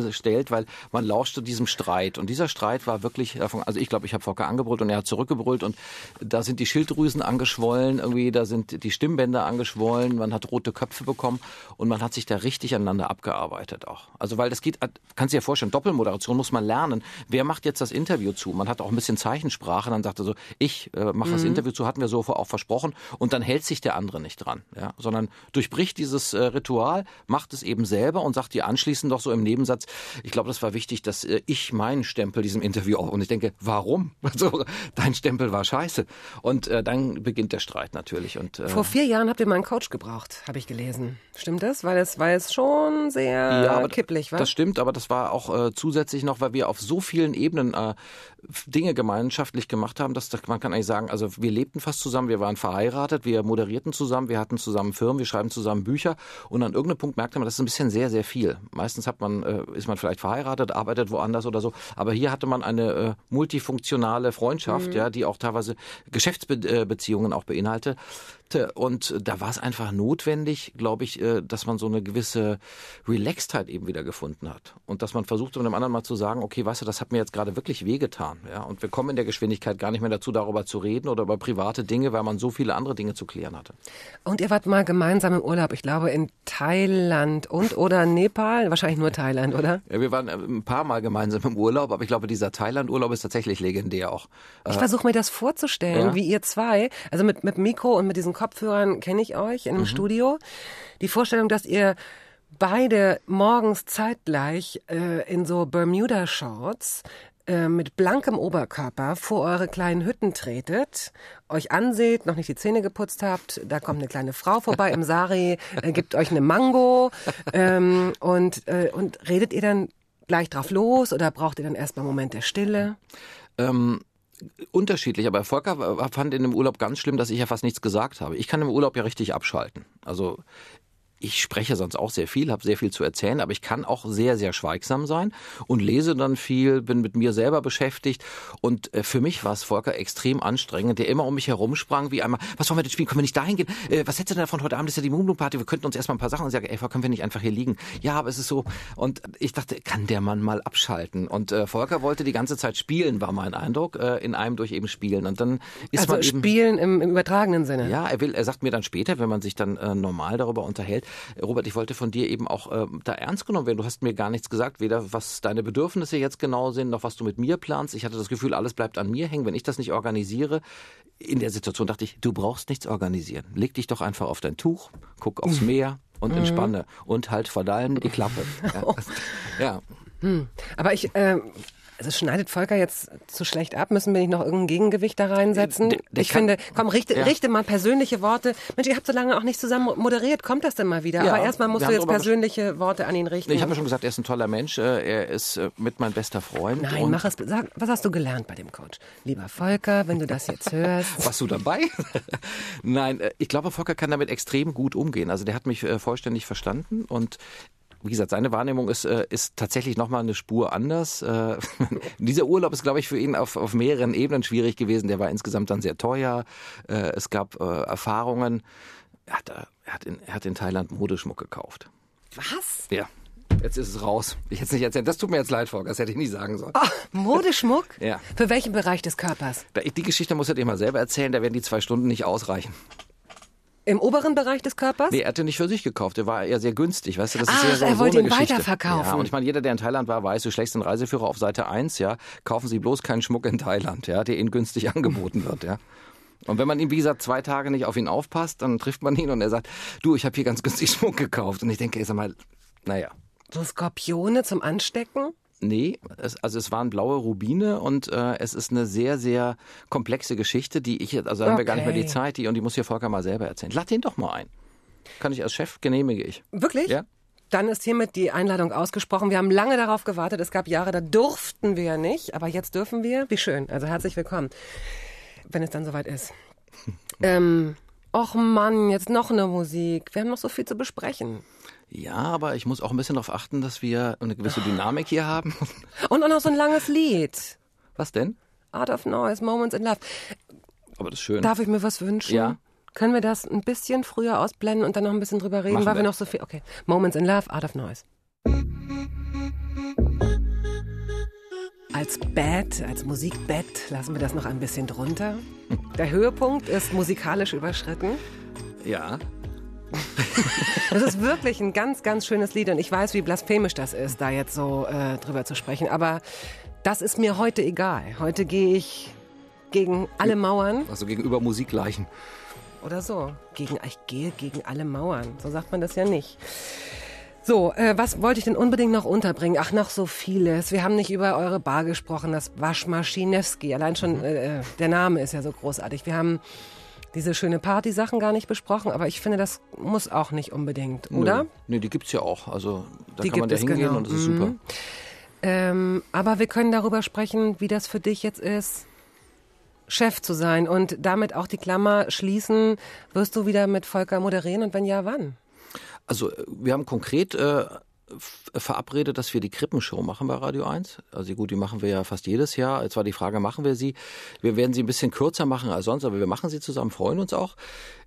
gestellt, weil man lauschte diesem Streit. Und dieser Streit war wirklich, also ich glaube, ich habe Volker angebrüllt und er hat zurückgebrüllt und da sind die Schilddrüsen angeschwollen, irgendwie da sind die Stimmbänder angeschwollen, man hat rote Köpfe bekommen und man hat sich da richtig aneinander abgearbeitet auch. Also weil das geht, kannst du dir vorstellen, Doppelmoderation muss man lernen. Wer macht jetzt das Interview zu? Man hat auch ein bisschen Zeichensprache, dann sagt er so, ich mache das Interview zu, hatten wir so auch versprochen und dann hält sich der andere nicht dran, ja, sondern durchbricht dieses Ritual, macht es eben selber und sagt dir anschließend doch so im Nebensatz, ich glaube, das war wichtig, dass ich meinen Stempel diesem Interview auch, und ich denke, warum? Also, dein Stempel war scheiße. Und dann beginnt der Streit natürlich. Und vor 4 Jahren habt ihr mal einen Coach gebraucht, habe ich gelesen. Stimmt das? Weil es schon sehr kipplig war. Das stimmt, aber das war auch zusätzlich noch, weil wir auf so vielen Ebenen Dinge gemeinschaftlich gemacht haben, dass man kann eigentlich sagen, also wir lebten fast zusammen, wir waren verheiratet, wir moderierten zusammen, wir hatten zusammen Firmen, wir schreiben zusammen Bücher und an irgendeinem Punkt merkte man, das ist ein bisschen sehr, sehr viel. Meistens ist man vielleicht verheiratet, arbeitet woanders oder so, aber hier hatte man eine multifunktionale Freundschaft, ja, die auch teilweise Geschäftsbeziehungen auch beinhaltete. Und da war es einfach notwendig, glaube ich, dass man so eine gewisse Relaxedheit eben wieder gefunden hat. Und dass man versucht, einem anderen mal zu sagen, okay, weißt du, das hat mir jetzt gerade wirklich wehgetan. Ja? Und wir kommen in der Geschwindigkeit gar nicht mehr dazu, darüber zu reden oder über private Dinge, weil man so viele andere Dinge zu klären hatte. Und ihr wart mal gemeinsam im Urlaub, ich glaube in Thailand oder Nepal, wahrscheinlich nur Thailand, oder? Ja, wir waren ein paar Mal gemeinsam im Urlaub, aber ich glaube, dieser Thailand-Urlaub ist tatsächlich legendär auch. Ich versuche mir das vorzustellen, wie ihr zwei, also mit Mikro und mit diesen Kopfhörern kenne ich euch in einem Studio. Die Vorstellung, dass ihr beide morgens zeitgleich in so Bermuda-Shorts mit blankem Oberkörper vor eure kleinen Hütten tretet, euch anseht, noch nicht die Zähne geputzt habt, da kommt eine kleine Frau vorbei im Sari, gibt euch eine Mango und redet ihr dann gleich drauf los oder braucht ihr dann erstmal einen Moment der Stille? Unterschiedlich, aber Volker fand in dem Urlaub ganz schlimm, dass ich ja fast nichts gesagt habe. Ich kann im Urlaub ja richtig abschalten. Also ich spreche sonst auch sehr viel, habe sehr viel zu erzählen, aber ich kann auch sehr, sehr schweigsam sein und lese dann viel, bin mit mir selber beschäftigt. Und für mich war es Volker extrem anstrengend, der immer um mich herumsprang, wie einmal, was wollen wir denn spielen, können wir nicht dahin gehen? Was hältst du denn davon, heute Abend ist ja die Moon-Party, wir könnten uns erstmal ein paar Sachen und sagen, ey, können wir nicht einfach hier liegen? Ja, aber es ist so. Und ich dachte, kann der Mann mal abschalten? Und Volker wollte die ganze Zeit spielen, war mein Eindruck, in einem durch eben spielen. Und dann ist also man eben, spielen im übertragenen Sinne? Ja, er sagt mir dann später, wenn man sich dann normal darüber unterhält, Robert, ich wollte von dir eben auch da ernst genommen werden. Du hast mir gar nichts gesagt, weder was deine Bedürfnisse jetzt genau sind, noch was du mit mir planst. Ich hatte das Gefühl, alles bleibt an mir hängen, wenn ich das nicht organisiere. In der Situation dachte ich, du brauchst nichts organisieren. Leg dich doch einfach auf dein Tuch, guck aufs Meer und entspanne und halt vor allem die Klappe. Ja. Aber also schneidet Volker jetzt zu schlecht ab? Müssen wir nicht noch irgendein Gegengewicht da reinsetzen? Ich finde, komm, richte mal persönliche Worte. Mensch, ihr habt so lange auch nicht zusammen moderiert. Kommt das denn mal wieder? Ja, aber erstmal musst du jetzt persönliche Worte an ihn richten. Ich habe ja schon gesagt, er ist ein toller Mensch. Er ist mit mein bester Freund. Nein, sag, was hast du gelernt bei dem Coach? Lieber Volker, wenn du das jetzt hörst. Warst du dabei? Nein, ich glaube, Volker kann damit extrem gut umgehen. Also der hat mich vollständig verstanden und wie gesagt, seine Wahrnehmung ist tatsächlich nochmal eine Spur anders. Dieser Urlaub ist, glaube ich, für ihn auf mehreren Ebenen schwierig gewesen. Der war insgesamt dann sehr teuer. Es gab Erfahrungen. Er hat in Thailand Modeschmuck gekauft. Was? Ja. Jetzt ist es raus. Ich hätte es nicht erzählt. Das tut mir jetzt leid, Volker. Das hätte ich nie sagen sollen. Oh, Modeschmuck? Ja. Für welchen Bereich des Körpers? Die Geschichte muss er dir mal selber erzählen. Da werden die 2 Stunden nicht ausreichen. Im oberen Bereich des Körpers? Nee, er hatte nicht für sich gekauft. Der war eher sehr günstig. Weißt du, das ist eher er wollte ihn Geschichte. Weiterverkaufen. Ja, und ich meine, jeder, der in Thailand war, weiß, du schlägst den Reiseführer auf Seite 1, ja. Kaufen Sie bloß keinen Schmuck in Thailand, ja, der Ihnen günstig angeboten wird, ja. Und wenn man ihm, wie gesagt, 2 Tage nicht auf ihn aufpasst, dann trifft man ihn und er sagt, du, ich habe hier ganz günstig Schmuck gekauft. Und ich denke, sag mal, naja. So Skorpione zum Anstecken? Nee, es waren blaue Rubine und es ist eine sehr, sehr komplexe Geschichte, die haben wir gar nicht mehr die Zeit, die muss hier Volker mal selber erzählen. Lad den doch mal ein. Kann ich als Chef, genehmige ich. Wirklich? Ja. Dann ist hiermit die Einladung ausgesprochen. Wir haben lange darauf gewartet. Es gab Jahre, da durften wir ja nicht, aber jetzt dürfen wir. Wie schön. Also herzlich willkommen, wenn es dann soweit ist. Och Mann, jetzt noch eine Musik. Wir haben noch so viel zu besprechen. Ja, aber ich muss auch ein bisschen darauf achten, dass wir eine gewisse Dynamik hier haben. Und auch noch so ein langes Lied. Was denn? Art of Noise, Moments in Love. Aber das ist schön. Darf ich mir was wünschen? Ja. Können wir das ein bisschen früher ausblenden und dann noch ein bisschen drüber reden, weil wir noch so viel... Okay, Moments in Love, Art of Noise. Als Bett, als Musikbett lassen wir das noch ein bisschen drunter. Der Höhepunkt ist musikalisch überschritten. Ja. Das ist wirklich ein ganz, ganz schönes Lied und ich weiß, wie blasphemisch das ist, da jetzt so drüber zu sprechen. Aber das ist mir heute egal. Heute gehe ich gegen alle Mauern. Also gegenüber Musikleichen. Oder so. Ich gehe gegen alle Mauern. So sagt man das ja nicht. So, was wollte ich denn unbedingt noch unterbringen? Ach, noch so vieles. Wir haben nicht über eure Bar gesprochen, das Waschmaschinewski. Allein schon der Name ist ja so großartig. Wir haben diese schöne Party-Sachen gar nicht besprochen, aber ich finde, das muss auch nicht unbedingt, oder? Nee, die gibt's ja auch. Also da kann man ja hingehen und das ist super. Aber wir können darüber sprechen, wie das für dich jetzt ist, Chef zu sein und damit auch die Klammer schließen. Wirst du wieder mit Volker moderieren und wenn ja, wann? Also wir haben konkret verabredet, dass wir die Krippenshow machen bei Radio 1. Also gut, die machen wir ja fast jedes Jahr. Jetzt war die Frage, machen wir sie? Wir werden sie ein bisschen kürzer machen als sonst, aber wir machen sie zusammen, freuen uns auch.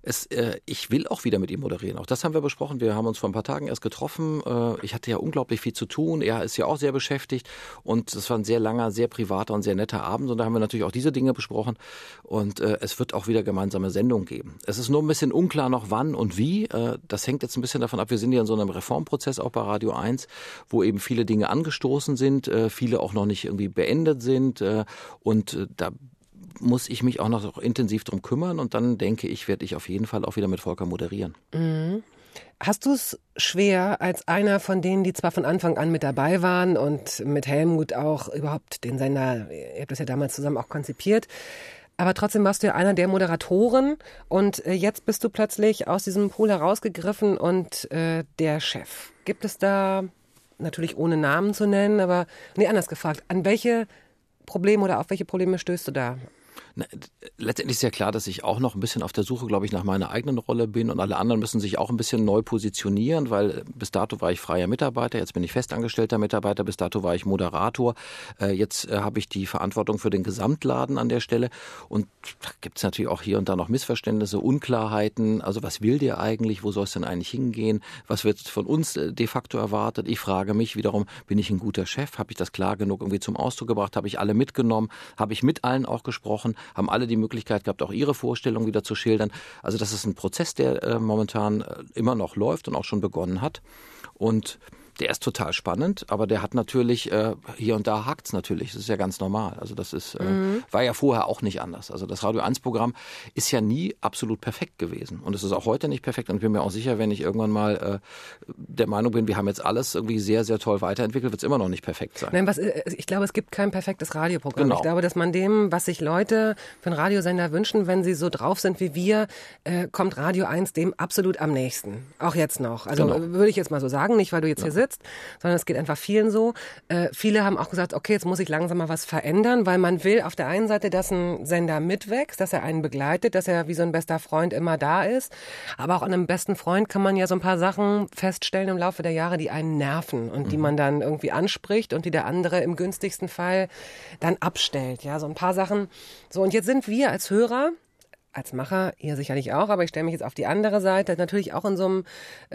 Ich will auch wieder mit ihm moderieren. Auch das haben wir besprochen. Wir haben uns vor ein paar Tagen erst getroffen. Ich hatte ja unglaublich viel zu tun. Er ist ja auch sehr beschäftigt. Und es war ein sehr langer, sehr privater und sehr netter Abend. Und da haben wir natürlich auch diese Dinge besprochen. Und es wird auch wieder gemeinsame Sendungen geben. Es ist nur ein bisschen unklar noch wann und wie. Das hängt jetzt ein bisschen davon ab. Wir sind ja in so einem Reformprozess auch bei Radio 1, wo eben viele Dinge angestoßen sind, viele auch noch nicht irgendwie beendet sind. Und da muss ich mich auch noch intensiv drum kümmern und dann denke ich, werde ich auf jeden Fall auch wieder mit Volker moderieren. Mhm. Hast du es schwer als einer von denen, die zwar von Anfang an mit dabei waren und mit Helmut auch überhaupt den Sender, ihr habt das ja damals zusammen auch konzipiert, aber trotzdem warst du ja einer der Moderatoren und jetzt bist du plötzlich aus diesem Pool herausgegriffen und der Chef. Gibt es da, natürlich ohne Namen zu nennen, aber anders gefragt, an welche Probleme oder auf welche Probleme stößt du da? Letztendlich ist ja klar, dass ich auch noch ein bisschen auf der Suche, glaube ich, nach meiner eigenen Rolle bin und alle anderen müssen sich auch ein bisschen neu positionieren, weil bis dato war ich freier Mitarbeiter, jetzt bin ich festangestellter Mitarbeiter, bis dato war ich Moderator, jetzt habe ich die Verantwortung für den Gesamtladen an der Stelle und da gibt es natürlich auch hier und da noch Missverständnisse, Unklarheiten, also was will der eigentlich, wo soll es denn eigentlich hingehen, was wird von uns de facto erwartet? Ich frage mich wiederum, bin ich ein guter Chef, habe ich das klar genug irgendwie zum Ausdruck gebracht, habe ich alle mitgenommen, habe ich mit allen auch gesprochen, haben alle die Möglichkeit gehabt, auch ihre Vorstellungen wieder zu schildern. Also das ist ein Prozess, der momentan immer noch läuft und auch schon begonnen hat. Und der ist total spannend, aber der hat natürlich, hier und da hakt's natürlich. Das ist ja ganz normal. Also das ist, war ja vorher auch nicht anders. Also das Radio 1-Programm ist ja nie absolut perfekt gewesen. Und es ist auch heute nicht perfekt. Und ich bin mir auch sicher, wenn ich irgendwann mal der Meinung bin, wir haben jetzt alles irgendwie sehr, sehr toll weiterentwickelt, wird es immer noch nicht perfekt sein. Nein, ich glaube, es gibt kein perfektes Radioprogramm. Genau. Ich glaube, dass man dem, was sich Leute für einen Radiosender wünschen, wenn sie so drauf sind wie wir, kommt Radio 1 dem absolut am nächsten. Auch jetzt noch. Also würde ich jetzt mal so sagen, nicht weil du jetzt hier sitzt, sondern es geht einfach vielen so. Viele haben auch gesagt, okay, jetzt muss ich langsam mal was verändern, weil man will auf der einen Seite, dass ein Sender mitwächst, dass er einen begleitet, dass er wie so ein bester Freund immer da ist. Aber auch an einem besten Freund kann man ja so ein paar Sachen feststellen im Laufe der Jahre, die einen nerven und die man dann irgendwie anspricht und die der andere im günstigsten Fall dann abstellt. Ja, so ein paar Sachen. So, und jetzt sind wir als Hörer, als Macher, ihr sicherlich auch, aber ich stelle mich jetzt auf die andere Seite, natürlich auch in so einem,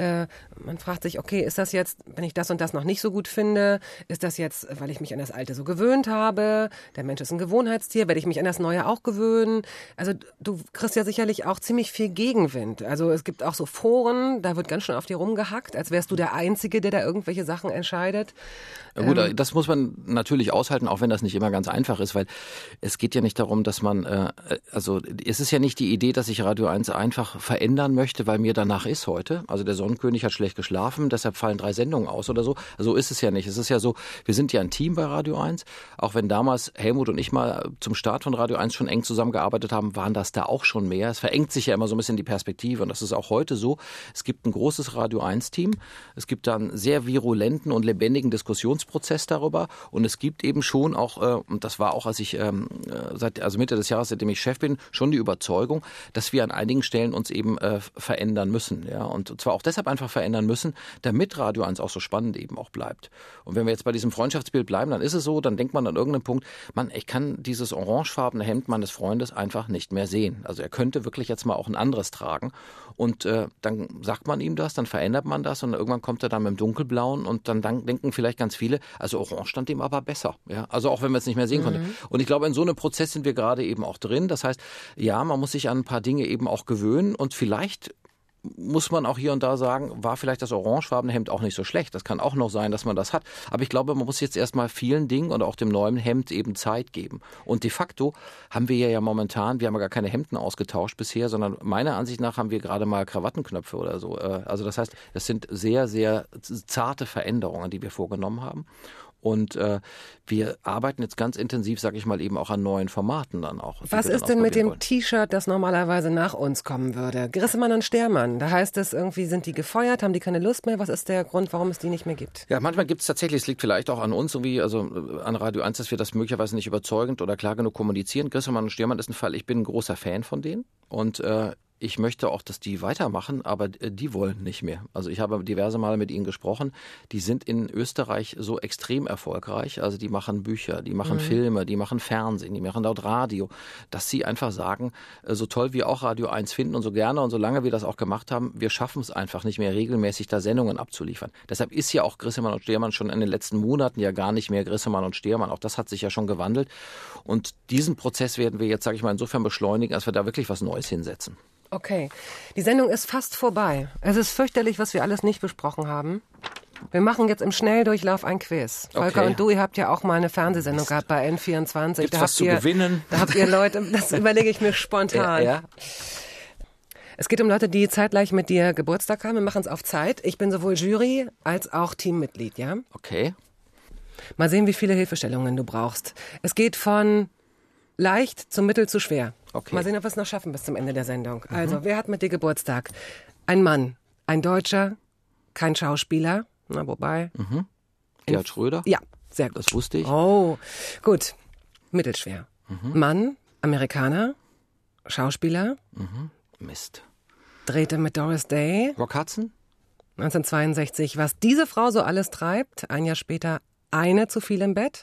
man fragt sich, okay, ist das jetzt, wenn ich das und das noch nicht so gut finde, ist das jetzt, weil ich mich an das Alte so gewöhnt habe, der Mensch ist ein Gewohnheitstier, werde ich mich an das Neue auch gewöhnen? Also du kriegst ja sicherlich auch ziemlich viel Gegenwind. Also es gibt auch so Foren, da wird ganz schön auf dir rumgehackt, als wärst du der Einzige, der da irgendwelche Sachen entscheidet. Ja gut, das muss man natürlich aushalten, auch wenn das nicht immer ganz einfach ist, weil es geht ja nicht darum, dass man, also es ist ja nicht die Idee, dass ich Radio 1 einfach verändern möchte, weil mir danach ist heute. Also der Sonnenkönig hat schlecht geschlafen, deshalb fallen 3 Sendungen aus oder so. So ist es ja nicht. Es ist ja so, wir sind ja ein Team bei Radio 1. Auch wenn damals Helmut und ich mal zum Start von Radio 1 schon eng zusammengearbeitet haben, waren das da auch schon mehr. Es verengt sich ja immer so ein bisschen die Perspektive und das ist auch heute so. Es gibt ein großes Radio 1-Team. Es gibt da einen sehr virulenten und lebendigen Diskussionsprozess darüber und es gibt eben schon auch, und das war auch, als ich also Mitte des Jahres, seitdem ich Chef bin, schon die Überzeugung, Überzeugung, dass wir an einigen Stellen uns eben verändern müssen. Ja? Und zwar auch deshalb einfach verändern müssen, damit Radio 1 auch so spannend eben auch bleibt. Und wenn wir jetzt bei diesem Freundschaftsbild bleiben, dann ist es so, dann denkt man an irgendeinem Punkt, Mann, ich kann dieses orangefarbene Hemd meines Freundes einfach nicht mehr sehen. Also er könnte wirklich jetzt mal auch ein anderes tragen. Und dann sagt man ihm das, dann verändert man das und irgendwann kommt er dann mit dem Dunkelblauen und dann denken vielleicht ganz viele, also Orange stand ihm aber besser. Ja? Also auch wenn wir es nicht mehr sehen konnten. Und ich glaube, in so einem Prozess sind wir gerade eben auch drin. Das heißt, ja, man muss sich an ein paar Dinge eben auch gewöhnen und vielleicht muss man auch hier und da sagen, war vielleicht das orangefarbene Hemd auch nicht so schlecht. Das kann auch noch sein, dass man das hat. Aber ich glaube, man muss jetzt erstmal vielen Dingen und auch dem neuen Hemd eben Zeit geben. Und de facto haben wir ja momentan, wir haben ja gar keine Hemden ausgetauscht bisher, sondern meiner Ansicht nach haben wir gerade mal Krawattenknöpfe oder so. Also das heißt, das sind sehr, sehr zarte Veränderungen, die wir vorgenommen haben. Und wir arbeiten jetzt ganz intensiv, sag ich mal, eben auch an neuen Formaten dann auch. Was ist denn mit dem T-Shirt, das normalerweise nach uns kommen würde? Grissemann und Stearmann, da heißt es irgendwie, sind die gefeuert, haben die keine Lust mehr? Was ist der Grund, warum es die nicht mehr gibt? Ja, manchmal gibt es tatsächlich, es liegt vielleicht auch an uns, irgendwie, also an Radio 1, dass wir das möglicherweise nicht überzeugend oder klar genug kommunizieren. Grissemann und Stearmann ist ein Fall, ich bin ein großer Fan von denen und ich möchte auch, dass die weitermachen, aber die wollen nicht mehr. Also ich habe diverse Male mit ihnen gesprochen. Die sind in Österreich so extrem erfolgreich. Also die machen Bücher, die machen Filme, die machen Fernsehen, die machen dort Radio, dass sie einfach sagen, so toll wir auch Radio 1 finden und so gerne und so lange wir das auch gemacht haben, wir schaffen es einfach nicht mehr regelmäßig da Sendungen abzuliefern. Deshalb ist ja auch Grissemann und Stearmann schon in den letzten Monaten ja gar nicht mehr Grissemann und Stearmann. Auch das hat sich ja schon gewandelt. Und diesen Prozess werden wir jetzt, sage ich mal, insofern beschleunigen, als wir da wirklich was Neues hinsetzen. Okay, die Sendung ist fast vorbei. Es ist fürchterlich, was wir alles nicht besprochen haben. Wir machen jetzt im Schnelldurchlauf ein Quiz. Volker und du, ihr habt ja auch mal eine Fernsehsendung gehabt bei N24. Gibt's was zu gewinnen? Da habt ihr Leute, das überlege ich mir spontan. Ja. Es geht um Leute, die zeitgleich mit dir Geburtstag haben. Wir machen es auf Zeit. Ich bin sowohl Jury als auch Teammitglied, ja? Okay. Mal sehen, wie viele Hilfestellungen du brauchst. Es geht von leicht zu mittel zu schwer. Okay. Mal sehen, ob wir es noch schaffen bis zum Ende der Sendung. Also, wer hat mit dir Geburtstag? Ein Mann, ein Deutscher, kein Schauspieler. Na, wobei. Gerhard Schröder? Ja, sehr gut. Das wusste ich. Oh, gut. Mittelschwer. Mann, Amerikaner, Schauspieler. Mist. Drehte mit Doris Day. Rock Hudson? 1962. Was diese Frau so alles treibt, ein Jahr später eine zu viel im Bett.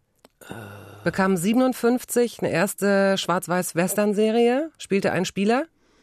Bekam 57 eine erste Schwarz-Weiß-Western-Serie, spielte einen Spieler.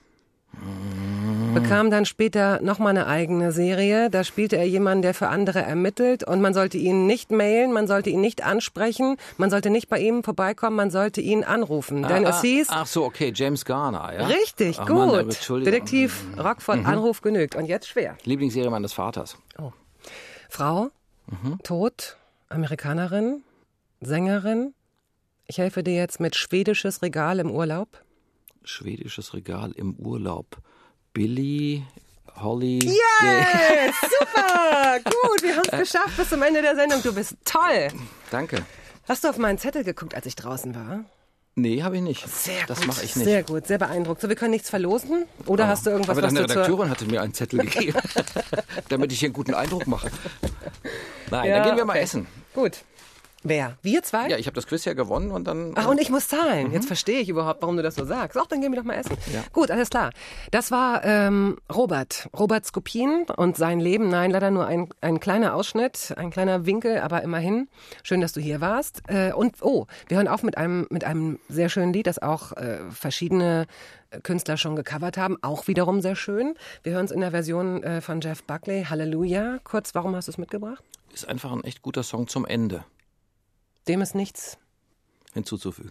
Bekam dann später nochmal eine eigene Serie. Da spielte er jemanden, der für andere ermittelt. Und man sollte ihn nicht mailen, man sollte ihn nicht ansprechen, man sollte nicht bei ihm vorbeikommen, man sollte ihn anrufen. Denn es hieß... Ach so, okay, James Garner, ja? Richtig, Ach, gut. Mann, Entschuldigung. Detektiv Rockford, Anruf genügt. Und jetzt schwer. Lieblingsserie meines Vaters. Oh. Frau, tot, Amerikanerin, Sängerin. Ich helfe dir jetzt mit schwedisches Regal im Urlaub. Schwedisches Regal im Urlaub. Billie Holly. Yes, super, gut, wir haben es geschafft bis zum Ende der Sendung. Du bist toll. Danke. Hast du auf meinen Zettel geguckt, als ich draußen war? Nee, habe ich nicht. Sehr gut. Das mache ich nicht. Sehr gut, sehr beeindruckt. So, wir können nichts verlosen? Oder hast du irgendwas, aber was deine du Redakteurin hatte mir einen Zettel gegeben, damit ich hier einen guten Eindruck mache. Nein, Ja, dann gehen wir mal okay. essen. Gut. Wer? Wir zwei? Ja, ich habe das Quiz ja gewonnen und dann... Ach, und ich muss zahlen. Jetzt verstehe ich überhaupt, warum du das so sagst. Ach, dann gehen wir doch mal essen. Ja. Gut, alles klar. Das war Robert Skopin und sein Leben. Nein, leider nur ein kleiner Ausschnitt, ein kleiner Winkel, aber immerhin. Schön, dass du hier warst. Und wir hören auf mit einem sehr schönen Lied, das auch verschiedene Künstler schon gecovert haben. Auch wiederum sehr schön. Wir hören es in der Version von Jeff Buckley, Halleluja. Kurz, warum hast du es mitgebracht? Ist einfach ein echt guter Song zum Ende. Dem ist nichts hinzuzufügen.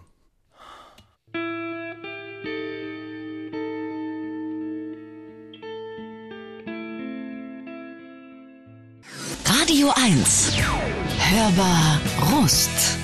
Radio 1. Hörbar Rust.